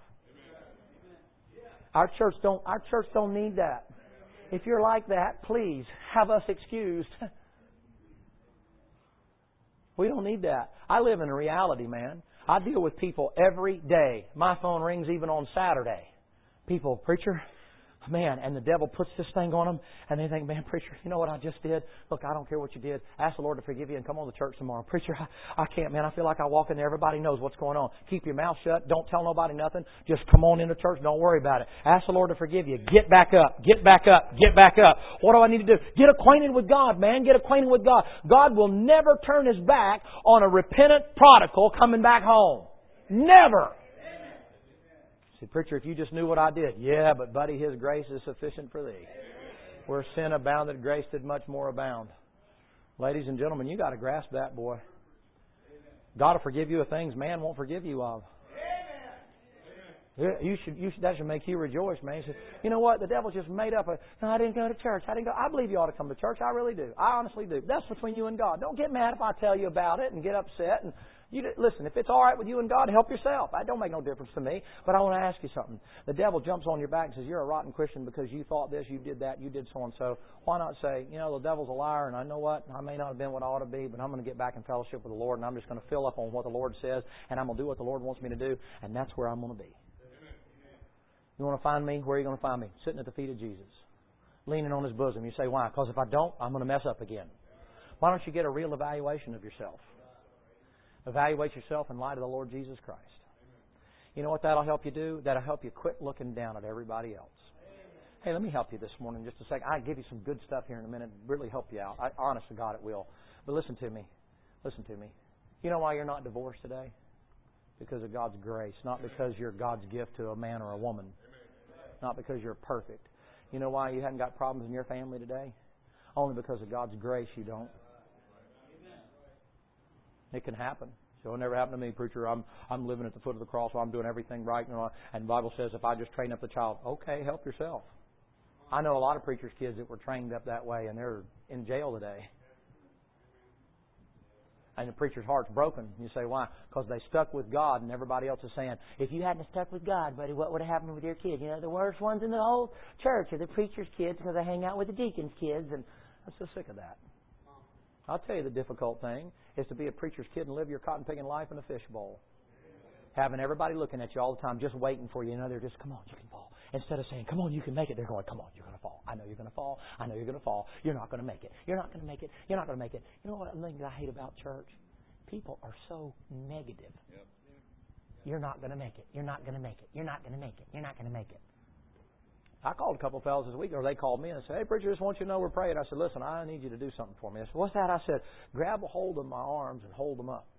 Our church don't need that. If you're like that, please have us excused. We don't need that. I live in a reality, man. I deal with people every day. My phone rings even on Saturday. People, preacher, man, and the devil puts this thing on them, and they think, man, preacher, you know what I just did? Look, I don't care what you did. Ask the Lord to forgive you and come on to church tomorrow. Preacher, I can't, man. I feel like I walk in there. Everybody knows what's going on. Keep your mouth shut. Don't tell nobody nothing. Just come on into church. Don't worry about it. Ask the Lord to forgive you. Get back up. Get back up. Get back up. What do I need to do? Get acquainted with God, man. Get acquainted with God. God will never turn His back on a repentant prodigal coming back home. Never. See, preacher, if you just knew what I did. Yeah, but buddy, His grace is sufficient for thee. Where sin abounded, grace did much more abound. Ladies and gentlemen, you got to grasp that, boy. God will forgive you of things man won't forgive you of. That should make you rejoice, man. You say, you know what? The devil just made up no, I didn't go to church. I believe you ought to come to church. I really do. I honestly do. That's between you and God. Don't get mad if I tell you about it and get upset. And listen, if it's all right with you and God, help yourself. That don't make no difference to me. But I want to ask you something. The devil jumps on your back and says, you're a rotten Christian because you thought this, you did that, you did so and so. Why not say, the devil's a liar, and I know what? I may not have been what I ought to be, but I'm going to get back in fellowship with the Lord, and I'm just going to fill up on what the Lord says, and I'm going to do what the Lord wants me to do, and that's where I'm going to be. You want to find me? Where are you going to find me? Sitting at the feet of Jesus. Leaning on His bosom. You say, why? Because if I don't, I'm going to mess up again. Why don't you get a real evaluation of yourself? Evaluate yourself in light of the Lord Jesus Christ. You know what that'll help you do? That'll help you quit looking down at everybody else. Hey, let me help you this morning just a second. I'll give you some good stuff here in a minute. Really help you out. Honest to God, it will. But listen to me. Listen to me. You know why you're not divorced today? Because of God's grace. Not because you're God's gift to a man or a woman. Not because you're perfect. You know why you haven't got problems in your family today? Only because of God's grace you don't. It can happen. So it never happened to me, preacher. I'm living at the foot of the cross, so I'm doing everything right. And the Bible says if I just train up the child, okay, help yourself. I know a lot of preachers' kids that were trained up that way, and they're in jail today. And the preacher's heart's broken. You say, why? Because they stuck with God, and everybody else is saying, if you hadn't stuck with God, buddy, what would have happened with your kids? The worst ones in the whole church are the preacher's kids because they hang out with the deacon's kids, and I'm so sick of that. I'll tell you the difficult thing is to be a preacher's kid and live your cotton-picking life in a fishbowl. Having everybody looking at you all the time, just waiting for you. They're just, come on, you can fall. Instead of saying, come on, you can make it, they're going, come on, you're going to fall. I know you're going to fall. I know you're going to fall. You're not going to make it. You're not going to make it. You're not going to make it. You know what the thing I hate about church? People are so negative. Yep. You're not going to make it. You're not going to make it. You're not going to make it. You're not going to make it. I called a couple of fellows this week, or they called me and said, hey, preacher, just want you to know we're praying. I said, listen, I need you to do something for me. I said, what's that? I said, grab a hold of my arms and hold them up.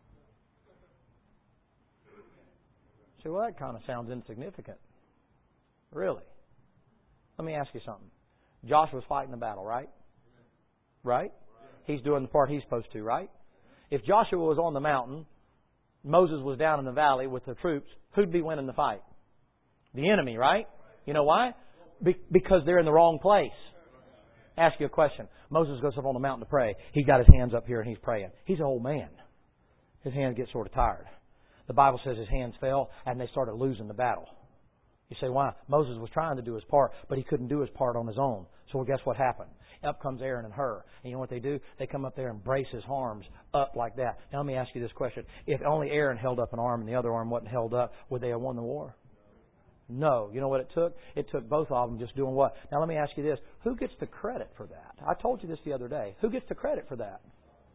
I said, well, that kind of sounds insignificant. Really? Let me ask you something. Joshua's fighting the battle, right? Right? He's doing the part he's supposed to, right? If Joshua was on the mountain, Moses was down in the valley with the troops, who'd be winning the fight? The enemy, right? You know why? Because they're in the wrong place. Ask you a question. Moses goes up on the mountain to pray. He's got his hands up here and he's praying. He's an old man. His hands get sort of tired. The Bible says his hands fell and they started losing the battle. You say, why? Moses was trying to do his part, but he couldn't do his part on his own. So guess what happened? Up comes Aaron and Hur. And you know what they do? They come up there and brace his arms up like that. Now let me ask you this question. If only Aaron held up an arm and the other arm wasn't held up, would they have won the war? No. You know what it took? It took both of them just doing what? Now let me ask you this. Who gets the credit for that? I told you this the other day. Who gets the credit for that?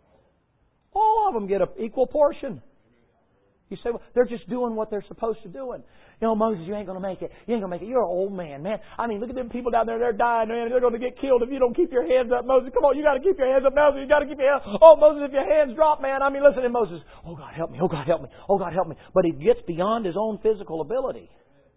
All of them get an equal portion. You say, well, they're just doing what they're supposed to do. And, Moses, you ain't going to make it. You ain't going to make it. You're an old man, man. I mean, look at them people down there. They're dying, man. They're going to get killed if you don't keep your hands up, Moses. Come on, you got to keep your hands up, Moses. You got to keep your hands up. Oh, Moses, if your hands drop, man. I mean, listen to Moses. Oh, God, help me. Oh, God, help me. Oh, God, help me. But he gets beyond his own physical ability.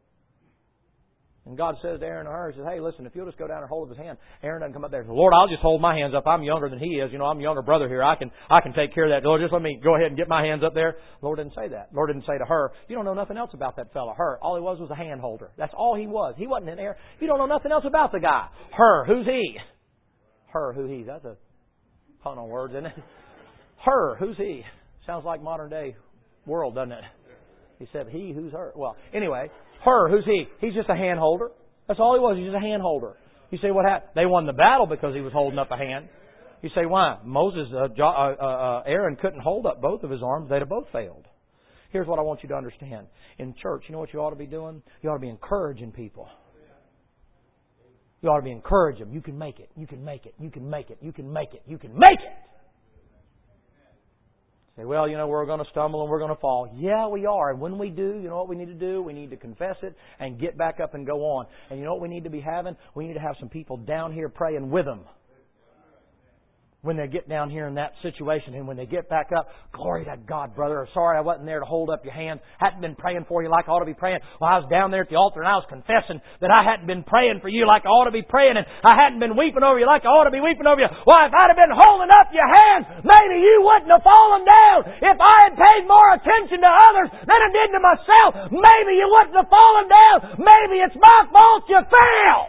And God says to Aaron and Hur, he says, hey, listen, if you'll just go down and hold his hand. Aaron doesn't come up there and say, Lord, I'll just hold my hands up. I'm younger than he is. I'm a younger brother here. I can take care of that. Lord, just let me go ahead and get my hands up there. Lord didn't say that. Lord didn't say to Hur, you don't know nothing else about that fella. Hur, all he was a hand holder. That's all he was. He wasn't in there. You don't know nothing else about the guy. Hur, who's he? Hur, who he? That's a pun on words, isn't it? Hur, who's he? Sounds like modern day world, doesn't it? He said, he, who's Hur? Well, anyway, Hur, who's he? He's just a hand holder. That's all he was. He's just a hand holder. You say, what happened? They won the battle because he was holding up a hand. You say, why? Aaron couldn't hold up both of his arms. They'd have both failed. Here's what I want you to understand. In church, you know what you ought to be doing? You ought to be encouraging people. You ought to be encouraging them. You can make it. You can make it. You can make it. You can make it. You can make it. Say, well, we're going to stumble and we're going to fall. Yeah, we are. And when we do, you know what we need to do? We need to confess it and get back up and go on. And you know what we need to be having? We need to have some people down here praying with them. when they get down here in that situation, and when they get back up, glory to God, brother. Sorry I wasn't there to hold up your hand. Hadn't been praying for you like I ought to be praying. Well, I was down there at the altar and I was confessing that I hadn't been praying for you like I ought to be praying, and I hadn't been weeping over you like I ought to be weeping over you. Well, if I'd have been holding up your hand, maybe you wouldn't have fallen down. If I had paid more attention to others than I did to myself, maybe you wouldn't have fallen down. Maybe it's my fault you fell.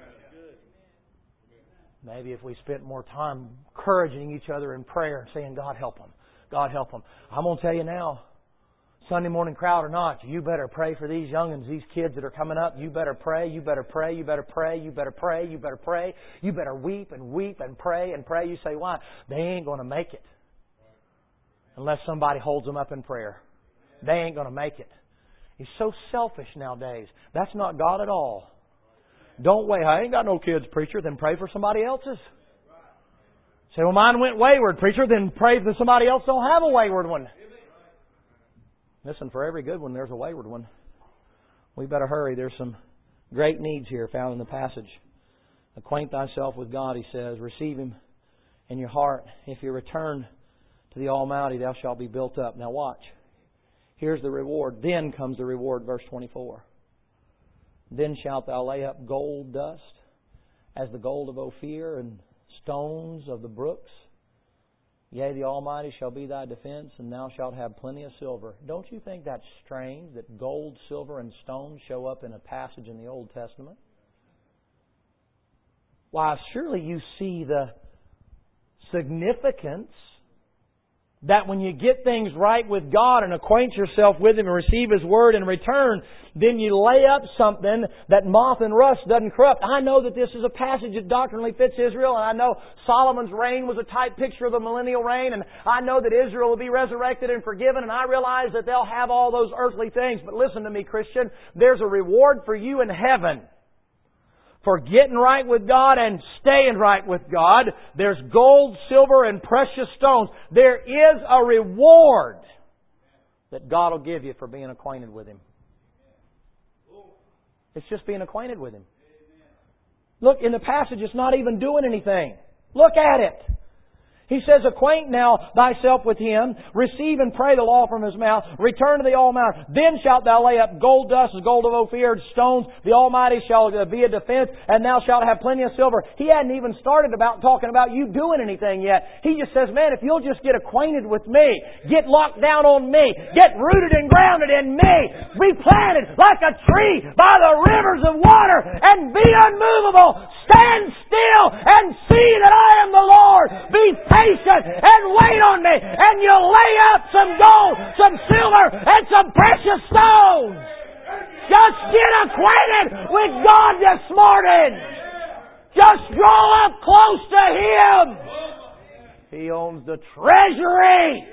Maybe if we spent more time encouraging each other in prayer and saying, God help them. God help them. I'm going to tell you now, Sunday morning crowd or not, you better pray for these young'uns, these kids that are coming up. You better pray, you better pray, you better pray, you better pray, you better pray. You better weep and pray and pray. You say, why? They ain't going to make it unless somebody holds them up in prayer. They ain't going to make it. He's so selfish nowadays. That's not God at all. Don't wait. I ain't got no kids, preacher. Then pray for somebody else's. Say, well, mine went wayward, preacher. Then pray that somebody else don't have a wayward one. Listen, for every good one, there's a wayward one. We better hurry. There's some great needs here found in the passage. Acquaint thyself with God, he says. Receive Him in your heart. If you return to the Almighty, thou shalt be built up. Now watch. Here's the reward. Then comes the reward, verse 24. Then shalt thou lay up gold dust as the gold of Ophir, and stones of the brooks. Yea, the Almighty shall be thy defense, and thou shalt have plenty of silver. Don't you think that's strange that gold, silver, and stones show up in a passage in the Old Testament? Why, surely you see the significance that when you get things right with God and acquaint yourself with Him and receive His Word in return, then you lay up something that moth and rust doesn't corrupt. I know that this is a passage that doctrinally fits Israel, and I know Solomon's reign was a type picture of the millennial reign, and I know that Israel will be resurrected and forgiven, and I realize that they'll have all those earthly things. But listen to me, Christian, there's a reward for you in heaven for getting right with God and staying right with God. There's gold, silver, and precious stones. There is a reward that God will give you for being acquainted with Him. It's just being acquainted with Him. Look, in the passage, it's not even doing anything. Look at it. He says, acquaint now thyself with Him, receive and pray the law from His mouth, return to the Almighty. Then shalt thou lay up gold dust, gold of Ophir, stones. The Almighty shall be a defense, and thou shalt have plenty of silver. He hadn't even started about talking about you doing anything yet. He just says, man, if you'll just get acquainted with me, get locked down on me, get rooted and grounded in me, be planted like a tree by the rivers of water, and be unmovable, stand still and see that I am the Lord. Be patient and wait on me, and you'll lay up some gold, some silver, and some precious stones. Just get acquainted with God this morning. Just draw up close to Him. He owns the treasury.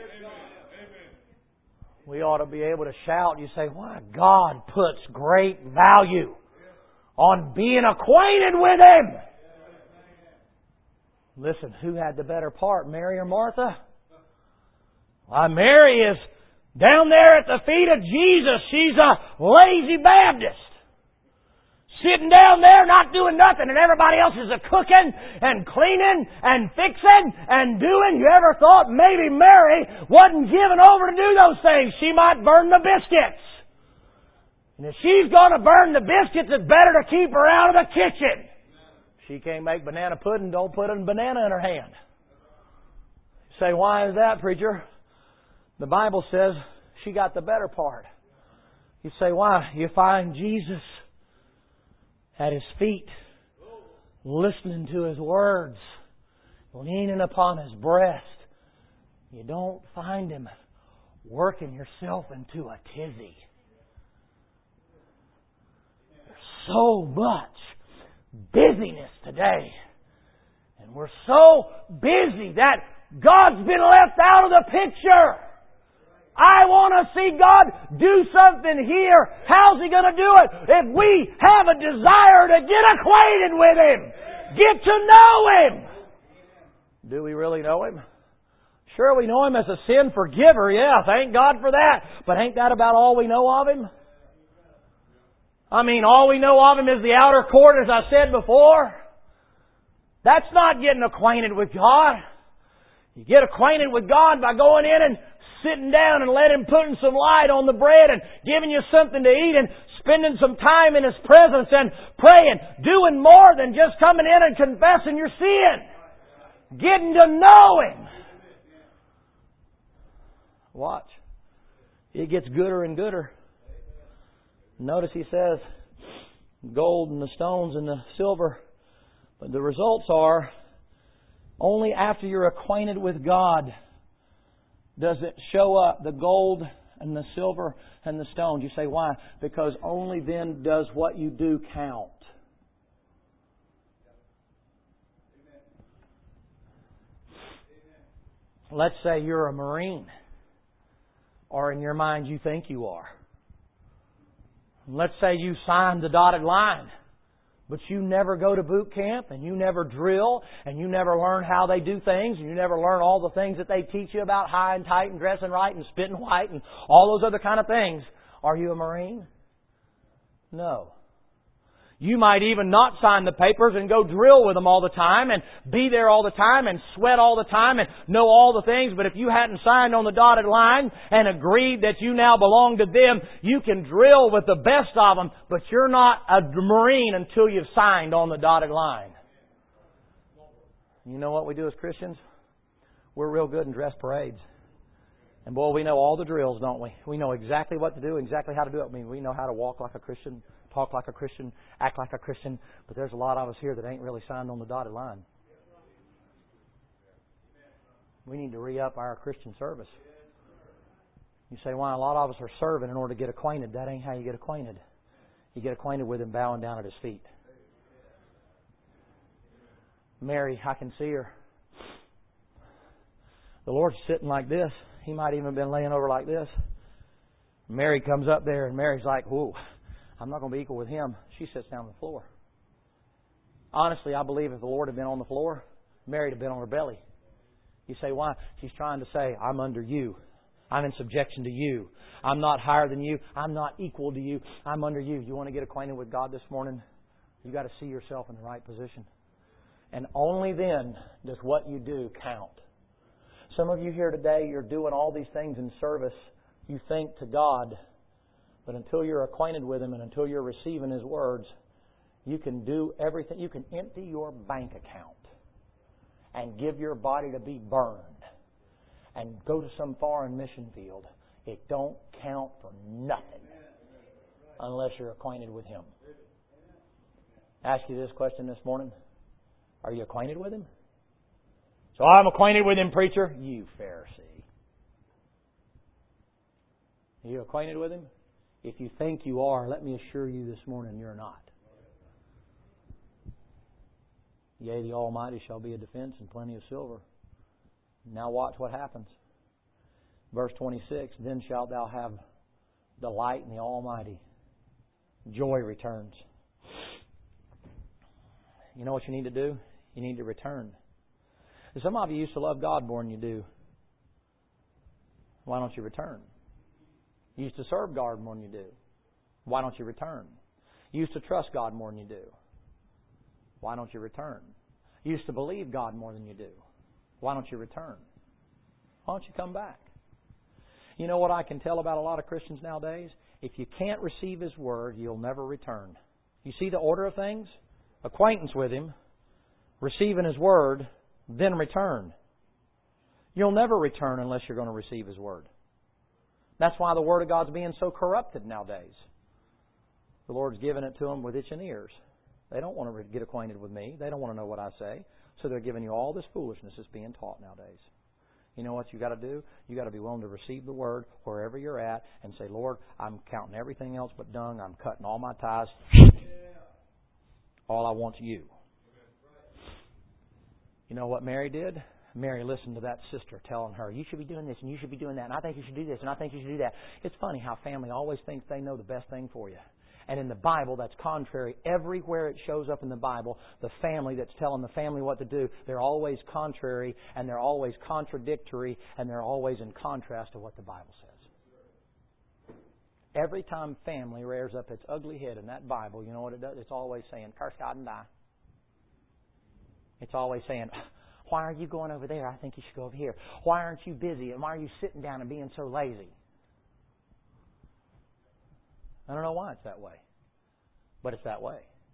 We ought to be able to shout. You say, why? God puts great value on being acquainted with Him. Listen, who had the better part, Mary or Martha? Why, Mary is down there at the feet of Jesus. She's a lazy Baptist. Sitting down there not doing nothing, and everybody else is a-cooking and cleaning and fixing and doing. You ever thought maybe Mary wasn't given over to do those things? She might burn the biscuits. And if she's going to burn the biscuits, it's better to keep her out of the kitchen. She can't make banana pudding, don't put a banana in her hand. You say, why is that, preacher? The Bible says she got the better part. You say, why? You find Jesus at His feet, listening to His words, leaning upon His breast. You don't find Him working yourself into a tizzy. There's so much busyness today. And we're so busy that God's been left out of the picture. I want to see God do something here. How's He going to do it? If we have a desire to get acquainted with Him, get to know Him. Do we really know Him? Sure, we know Him as a sin forgiver. Yeah, thank God for that. But ain't that about all we know of Him? I mean, all we know of Him is the outer court, as I said before. That's not getting acquainted with God. You get acquainted with God by going in and sitting down and letting Him putting some light on the bread and giving you something to eat and spending some time in His presence and praying. Doing more than just coming in and confessing your sin. Getting to know Him. Watch. It gets gooder and gooder. Notice He says, gold and the stones and the silver. But the results are, only after you're acquainted with God does it show up, the gold and the silver and the stones. You say, why? Because only then does what you do count. Let's say you're a Marine, or in your mind you think you are. Let's say you signed the dotted line, but you never go to boot camp, and you never drill, and you never learn how they do things, and you never learn all the things that they teach you about high and tight and dressing right and spitting white and all those other kind of things. Are you a Marine? No. You might even not sign the papers and go drill with them all the time and be there all the time and sweat all the time and know all the things. But if you hadn't signed on the dotted line and agreed that you now belong to them, you can drill with the best of them, but you're not a Marine until you've signed on the dotted line. You know what we do as Christians? We're real good in dress parades. And boy, we know all the drills, don't we? We know exactly what to do, exactly how to do it. I mean, we know how to walk like a Christian, talk like a Christian, act like a Christian, but there's a lot of us here that ain't really signed on the dotted line. We need to re-up our Christian service. You say, why? A lot of us are serving in order to get acquainted. That ain't how you get acquainted. You get acquainted with Him bowing down at His feet. Mary, I can see her. The Lord's sitting like this. He might even have been laying over like this. Mary comes up there and Mary's like, whoa, I'm not going to be equal with Him. She sits down on the floor. Honestly, I believe if the Lord had been on the floor, Mary would have been on her belly. You say, why? She's trying to say, I'm under you. I'm in subjection to you. I'm not higher than you. I'm not equal to you. I'm under you. You want to get acquainted with God this morning? You've got to see yourself in the right position. And only then does what you do count. Some of you here today, you're doing all these things in service, you think, to God. But until you're acquainted with Him and until you're receiving His words, you can do everything. You can empty your bank account and give your body to be burned and go to some foreign mission field. It don't count for nothing unless you're acquainted with Him. I ask you this question this morning. Are you acquainted with Him? So I'm acquainted with Him, preacher. You Pharisee. Are you acquainted with Him? If you think you are, let me assure you this morning you're not. Yea, the Almighty shall be a defense and plenty of silver. Now watch what happens. Verse 26, then shalt thou have delight in the Almighty. Joy returns. You know what you need to do? You need to return. Some of you used to love God more than you do. Why don't you return? You used to serve God more than you do. Why don't you return? You used to trust God more than you do. Why don't you return? You used to believe God more than you do. Why don't you return? Why don't you come back? You know what I can tell about a lot of Christians nowadays? If you can't receive His Word, you'll never return. You see the order of things? Acquaintance with Him, receiving His Word, then return. You'll never return unless you're going to receive His Word. That's why the Word of God's being so corrupted nowadays. The Lord's giving it to them with itching ears. They don't want to get acquainted with me. They don't want to know what I say. So they're giving you all this foolishness that's being taught nowadays. You know what you got to do? You got to be willing to receive the Word wherever you're at and say, Lord, I'm counting everything else but dung. I'm cutting all my ties. All I want's you. You know what Mary did? Mary listened to that sister telling her, you should be doing this and you should be doing that and I think you should do this and I think you should do that. It's funny how family always thinks they know the best thing for you. And in the Bible, that's contrary. Everywhere it shows up in the Bible, the family that's telling the family what to do, they're always contrary and they're always contradictory and they're always in contrast to what the Bible says. Every time family rears up its ugly head in that Bible, you know what it does? It's always saying, curse God and die. It's always saying, Why are you going over there? I think you should go over here. Why aren't you busy? And why are you sitting down and being so lazy? I don't know why it's that way, but it's that way.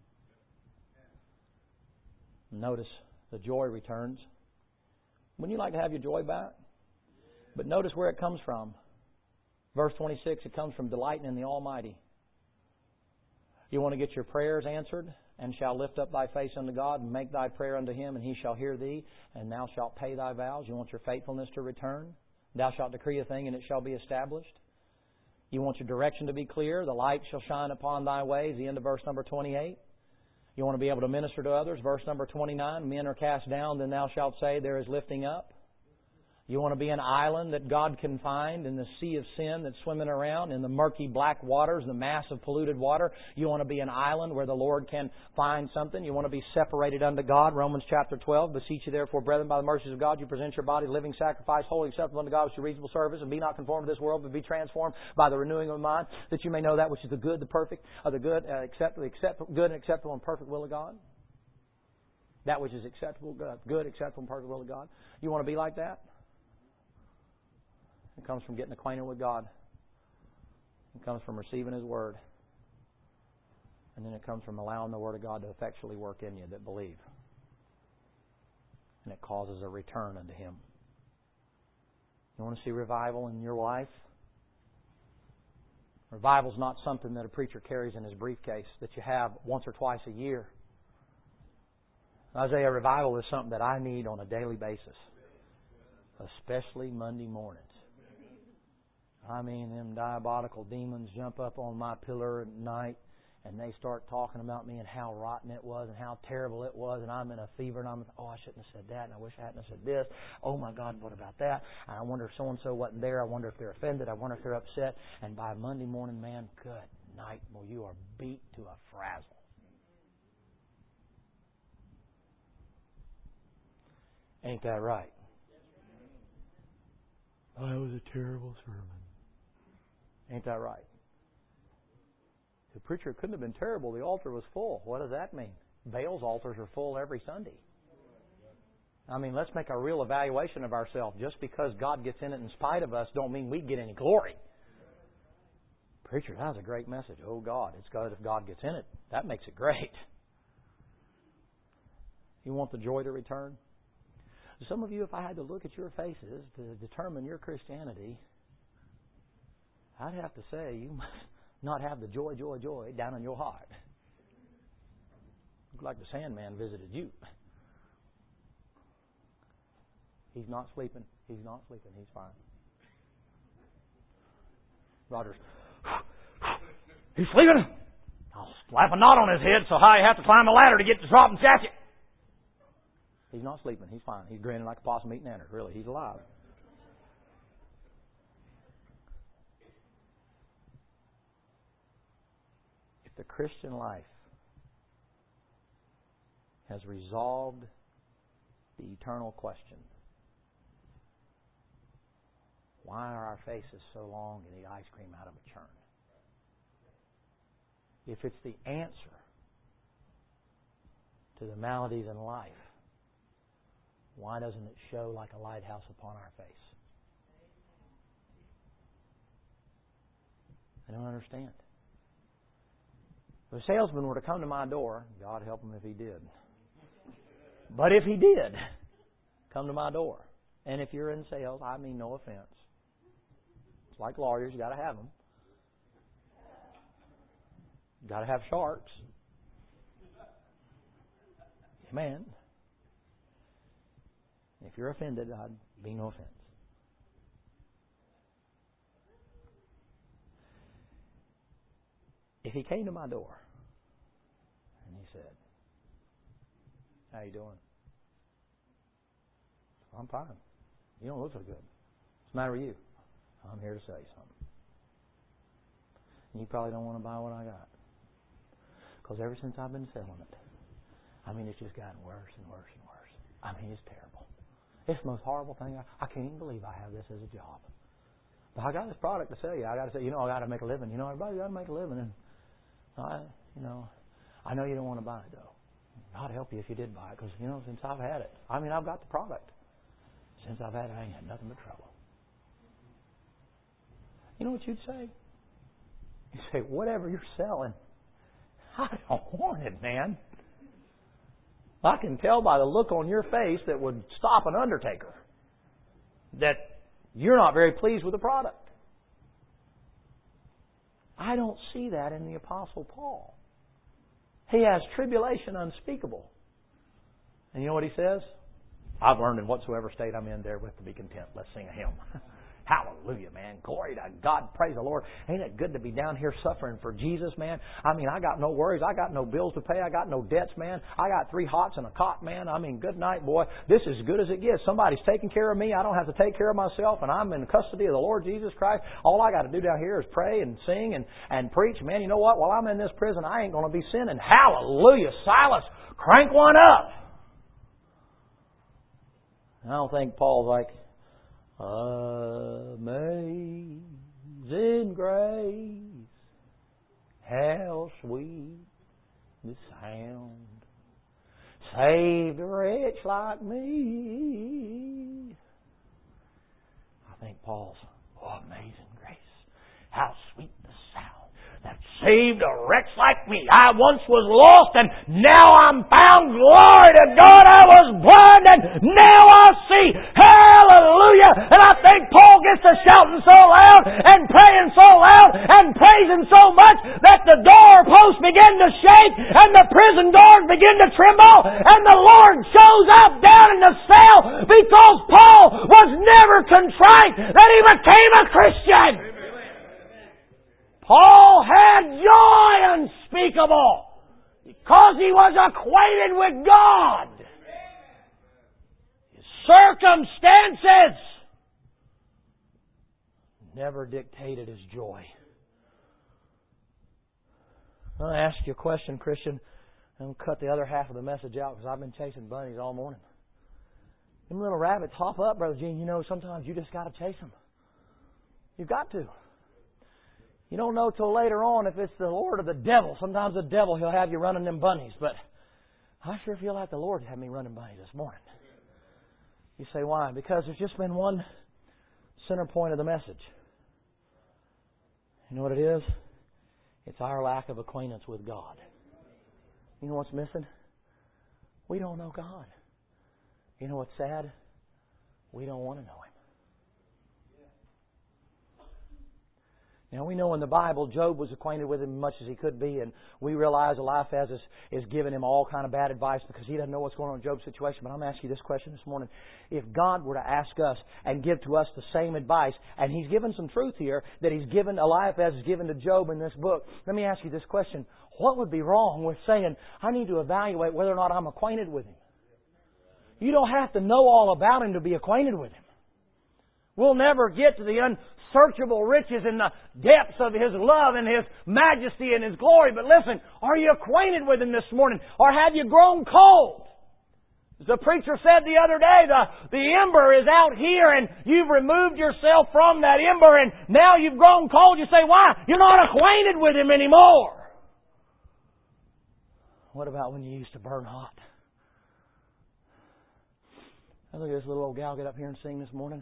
Notice the joy returns. Wouldn't you like to have your joy back? But notice where it comes from. Verse 26, it comes from delighting in the Almighty. You want to get your prayers answered? And shall lift up thy face unto God, and make thy prayer unto Him, and He shall hear thee, and thou shalt pay thy vows. You want your faithfulness to return? Thou shalt decree a thing, and it shall be established. You want your direction to be clear? The light shall shine upon thy ways. The end of verse number 28. You want to be able to minister to others? Verse number 29. Men are cast down, then thou shalt say, there is lifting up. You want to be an island that God can find in the sea of sin that's swimming around, in the murky black waters, the mass of polluted water. You want to be an island where the Lord can find something. You want to be separated unto God. Romans chapter 12. Beseech you therefore, brethren, by the mercies of God, you present your body living sacrifice, holy, acceptable unto God, which is your reasonable service, and be not conformed to this world, but be transformed by the renewing of mind, that you may know that which is the good, the perfect, the good, good and acceptable and perfect will of God. That which is acceptable, good, acceptable and perfect will of God. You want to be like that? It comes from getting acquainted with God. It comes from receiving His Word. And then it comes from allowing the Word of God to effectually work in you that believe. And it causes a return unto Him. You want to see revival in your life? Revival is not something that a preacher carries in his briefcase that you have once or twice a year. Isaiah, revival is something that I need on a daily basis. Especially Monday mornings. I mean, them diabolical demons jump up on my pillar at night and they start talking about me and how rotten it was and how terrible it was, and I'm in a fever and I shouldn't have said that, and I wish I hadn't have said this. Oh my God, what about that? And I wonder if so-and-so wasn't there. I wonder if they're offended. I wonder if they're upset. And by Monday morning, man, good night. Well, you are beat to a frazzle. Ain't that right? Oh, that was a terrible sermon. Ain't that right? The preacher couldn't have been terrible. The altar was full. What does that mean? Baal's altars are full every Sunday. I mean, let's make a real evaluation of ourselves. Just because God gets in it in spite of us don't mean we get any glory. Preacher, that was a great message. Oh, God. It's good if God gets in it. That makes it great. You want the joy to return? Some of you, if I had to look at your faces to determine your Christianity, I'd have to say you must not have the joy down in your heart. Look like the Sandman visited you. He's not sleeping. He's not sleeping. He's fine. Rogers. He's sleeping. I'll slap a knot on his head so high he has to climb a ladder to get to the top and catch it. He's not sleeping. He's fine. He's grinning like a possum eating antlers. Really, he's alive. If the Christian life has resolved the eternal question, why are our faces so long to eat ice cream out of a churn? If it's the answer to the maladies in life, why doesn't it show like a lighthouse upon our face? I don't understand. If a salesman were to come to my door, God help him if he did. But if he did, come to my door. And if you're in sales, I mean no offense. It's like lawyers, you got to have them. You got to have sharks. Amen. If you're offended, I'd be no offense. If he came to my door and he said, "How you doing?" "I'm fine. You don't look so good. What's the matter with you?" "I'm here to sell you something. And you probably don't want to buy what I got. Because ever since I've been selling it, I mean, it's just gotten worse and worse and worse. I mean, it's terrible. It's the most horrible thing. I can't even believe I have this as a job. But I got this product to sell you. I got to say, I got to make a living. Everybody's got to make a living. And I know you don't want to buy it, though. God help you if you did buy it, because, since I've had it, I've got the product. Since I've had it, I ain't had nothing but trouble. You know what you'd say? You'd say, whatever you're selling, I don't want it, man. I can tell by the look on your face that would stop an undertaker that you're not very pleased with the product. I don't see that in the Apostle Paul. He has tribulation unspeakable. And you know what he says? I've learned in whatsoever state I'm in therewith to be content. Let's sing a hymn. Hallelujah, man. Glory to God. Praise the Lord. Ain't it good to be down here suffering for Jesus, man? I got no worries. I got no bills to pay. I got no debts, man. I got 3 hots and a cot, man. Good night, boy. This is as good as it gets. Somebody's taking care of me. I don't have to take care of myself, and I'm in the custody of the Lord Jesus Christ. All I got to do down here is pray and sing and preach. Man, you know what? While I'm in this prison, I ain't going to be sinning. Hallelujah. Silas, crank one up. I don't think Paul's like, amazing grace, how sweet the sound, saved a wretch like me. I think Paul's, amazing grace, how sweet the sound that saved a wretch like me. I once was lost and now I'm found. Glory to God, I was blind and now I see. Hallelujah. And I think Paul gets to shouting so loud and praying so loud and praising so much that the doorposts begin to shake and the prison doors begin to tremble and the Lord shows up down in the cell because Paul was never contrite that he became a Christian. Paul had joy unspeakable because he was acquainted with God. His circumstances never dictated his joy. I'll ask you a question, Christian, and I'll cut the other half of the message out because I've been chasing bunnies all morning. Them little rabbits hop up, Brother Gene. Sometimes you just got to chase them. You've got to. You don't know till later on if it's the Lord or the devil. Sometimes the devil, he'll have you running them bunnies. But I sure feel like the Lord had me running bunnies this morning. You say, why? Because there's just been one center point of the message. You know what it is? It's our lack of acquaintance with God. You know what's missing? We don't know God. You know what's sad? We don't want to know Him. Now, we know in the Bible, Job was acquainted with Him as much as he could be, and we realize Eliphaz is giving him all kind of bad advice because he doesn't know what's going on in Job's situation. But I'm asking you this question this morning. If God were to ask us and give to us the same advice, and He's given some truth here that Eliphaz has given to Job in this book, let me ask you this question. What would be wrong with saying, I need to evaluate whether or not I'm acquainted with Him? You don't have to know all about Him to be acquainted with Him. We'll never get to the unsearchable riches and the depths of His love and His majesty and His glory. But listen, are you acquainted with Him this morning? Or have you grown cold? As the preacher said the other day, the ember is out here and you've removed yourself from that ember and now you've grown cold. You say, why? You're not acquainted with Him anymore. What about when you used to burn hot? Now look at this little old gal get up here and sing this morning.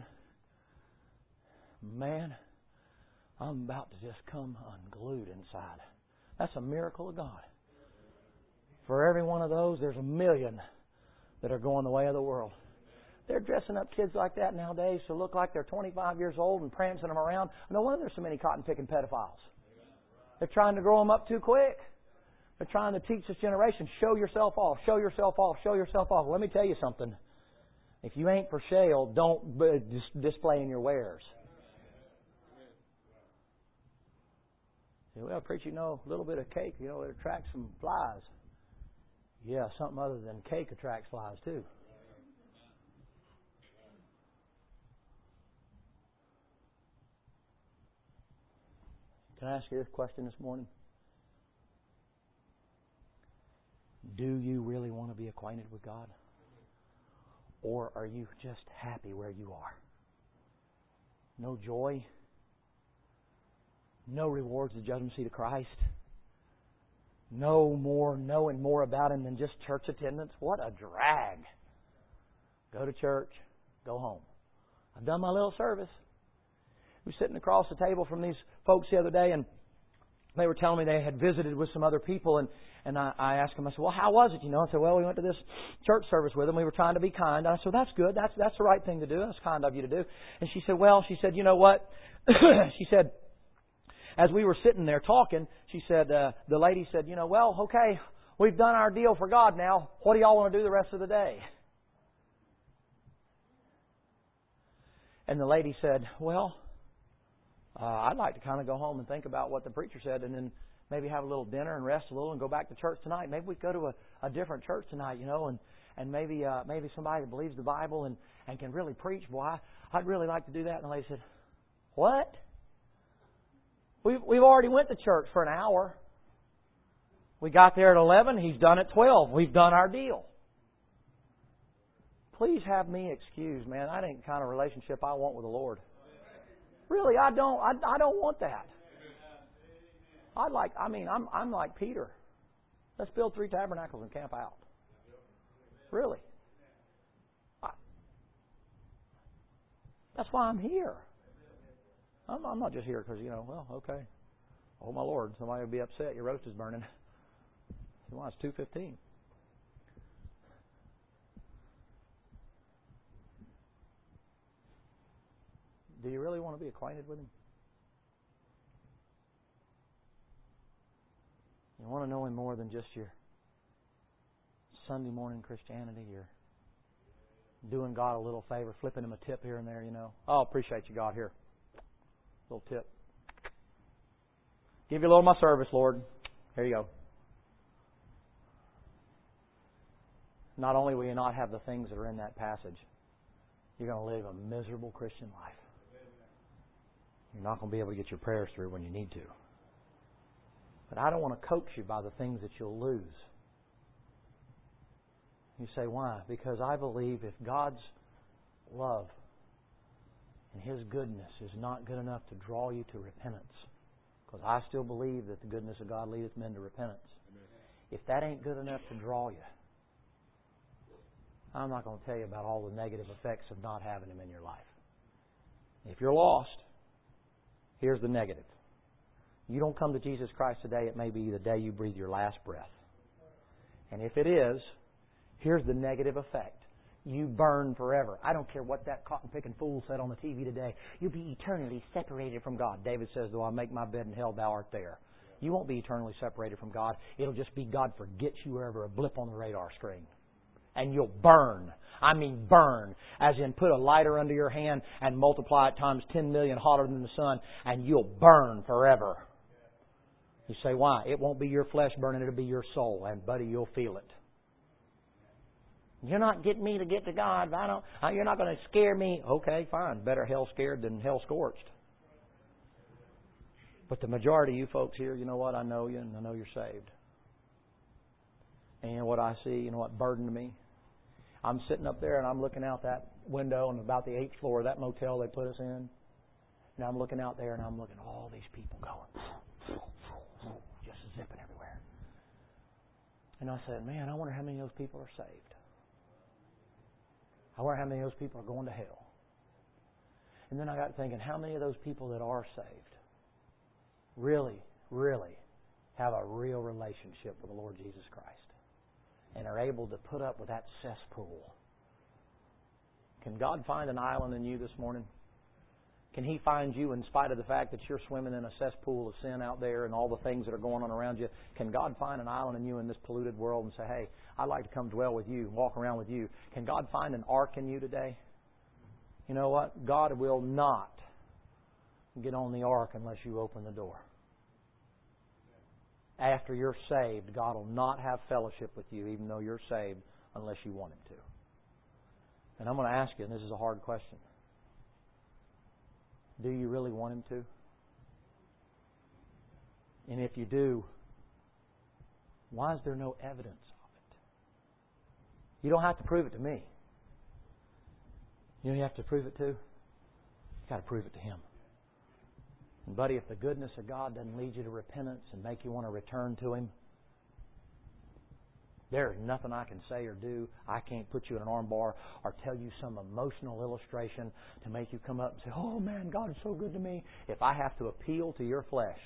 Man, I'm about to just come unglued inside. That's a miracle of God. For every one of those, there's 1 million that are going the way of the world. They're dressing up kids like that nowadays to look like they're 25 years old and prancing them around. No wonder there's so many cotton-picking pedophiles. They're trying to grow them up too quick. They're trying to teach this generation, show yourself off, show yourself off, show yourself off. Let me tell you something. If you ain't for sale, don't display in your wares. Well, preacher, a little bit of cake, it attracts some flies. Yeah, something other than cake attracts flies too. Can I ask you this question this morning? Do you really want to be acquainted with God? Or are you just happy where you are? No joy? No rewards of the judgment seat of Christ? knowing more about Him than just church attendance. What a drag. Go to church, go home. I've done my little service. We were sitting across the table from these folks the other day, and they were telling me they had visited with some other people, and I asked them, I said, well, how was it? I said, well, we went to this church service with them. We were trying to be kind. I said, well, that's good. That's the right thing to do. That's kind of you to do. And she said, you know what? She said, as we were sitting there talking, she said, the lady said, well, okay, we've done our deal for God now. What do y'all want to do the rest of the day? And the lady said, well, I'd like to kind of go home and think about what the preacher said, and then maybe have a little dinner and rest a little and go back to church tonight. Maybe we go to a different church tonight, and maybe somebody that believes the Bible and can really preach. Boy, I'd really like to do that. And the lady said, what? We've already went to church for an hour. We got there at 11. He's done at 12. We've done our deal. Please have me excused, man. That ain't the kind of relationship I want with the Lord. Really, I don't want that. I'm like Peter. Let's build 3 tabernacles and camp out. Really. That's why I'm here. I'm not just here because, well, okay. Oh, my Lord, somebody will be upset. Your roast is burning. Well, it's 2:15. Do you really want to be acquainted with Him? You want to know Him more than just your Sunday morning Christianity. You're doing God a little favor, flipping Him a tip here and there, Oh, appreciate you, God. Here. Little tip. Give you a little of my service, Lord. Here you go. Not only will you not have the things that are in that passage, you're going to live a miserable Christian life. You're not going to be able to get your prayers through when you need to. But I don't want to coax you by the things that you'll lose. You say, why? Because I believe if God's love and His goodness is not good enough to draw you to repentance, because I still believe that the goodness of God leadeth men to repentance. Amen. If that ain't good enough to draw you, I'm not going to tell you about all the negative effects of not having Him in your life. If you're lost, here's the negative. You don't come to Jesus Christ today, it may be the day you breathe your last breath. And if it is, here's the negative effect. You burn forever. I don't care what that cotton-picking fool said on the TV today. You'll be eternally separated from God. David says, though I make my bed in hell, thou art there. You won't be eternally separated from God. It'll just be God forgets you ever, a blip on the radar screen. And you'll burn. I mean burn. As in put a lighter under your hand and multiply it times 10 million hotter than the sun, and you'll burn forever. You say, why? It won't be your flesh burning, it'll be your soul. And buddy, you'll feel it. You're not getting me to get to God. You're not going to scare me. Okay, fine. Better hell scared than hell scorched. But the majority of you folks here, you know what? I know you, and I know you're saved. And you know what I see? You know what burdened me? I'm sitting up there, and I'm looking out that window on about the 8th floor of that motel they put us in. And I'm looking out there, and I'm looking at all these people going, just zipping everywhere. And I said, man, I wonder how many of those people are saved. I wonder how many of those people are going to hell. And then I got thinking, how many of those people that are saved really, really have a real relationship with the Lord Jesus Christ and are able to put up with that cesspool? Can God find an island in you this morning? Can He find you in spite of the fact that you're swimming in a cesspool of sin out there and all the things that are going on around you? Can God find an island in you in this polluted world and say, hey, I'd like to come dwell with you, walk around with you? Can God find an ark in you today? You know what? God will not get on the ark unless you open the door. After you're saved, God will not have fellowship with you even though you're saved unless you want Him to. And I'm going to ask you, and this is a hard question. Do you really want Him to? And if you do, why is there no evidence of it? You don't have to prove it to me. You know who you have to prove it to? You've got to prove it to Him. And buddy, if the goodness of God doesn't lead you to repentance and make you want to return to Him, There's nothing I can say or do. I can't put you in an armbar or tell you some emotional illustration to make you come up and say, oh man, God is so good to me. If I have to appeal to your flesh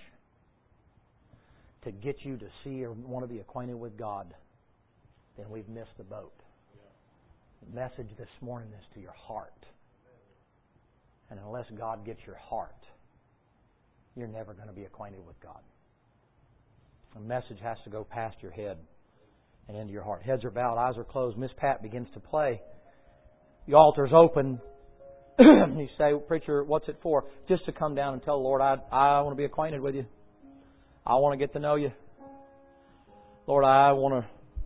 to get you to see or want to be acquainted with God, then we've missed the boat. The message this morning is to your heart. And unless God gets your heart, you're never going to be acquainted with God. The message has to go past your head and into your heart. Heads are bowed, eyes are closed. Miss Pat begins to play. The altar's open. You say, preacher, what's it for? Just to come down and tell the Lord, I want to be acquainted with you. I want to get to know you. Lord, I want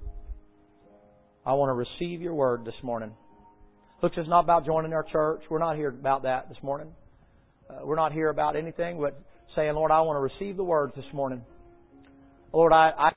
to receive your word this morning. Look, it's not about joining our church. We're not here about that this morning. We're not here about anything but saying, Lord, I want to receive the word this morning. Lord, I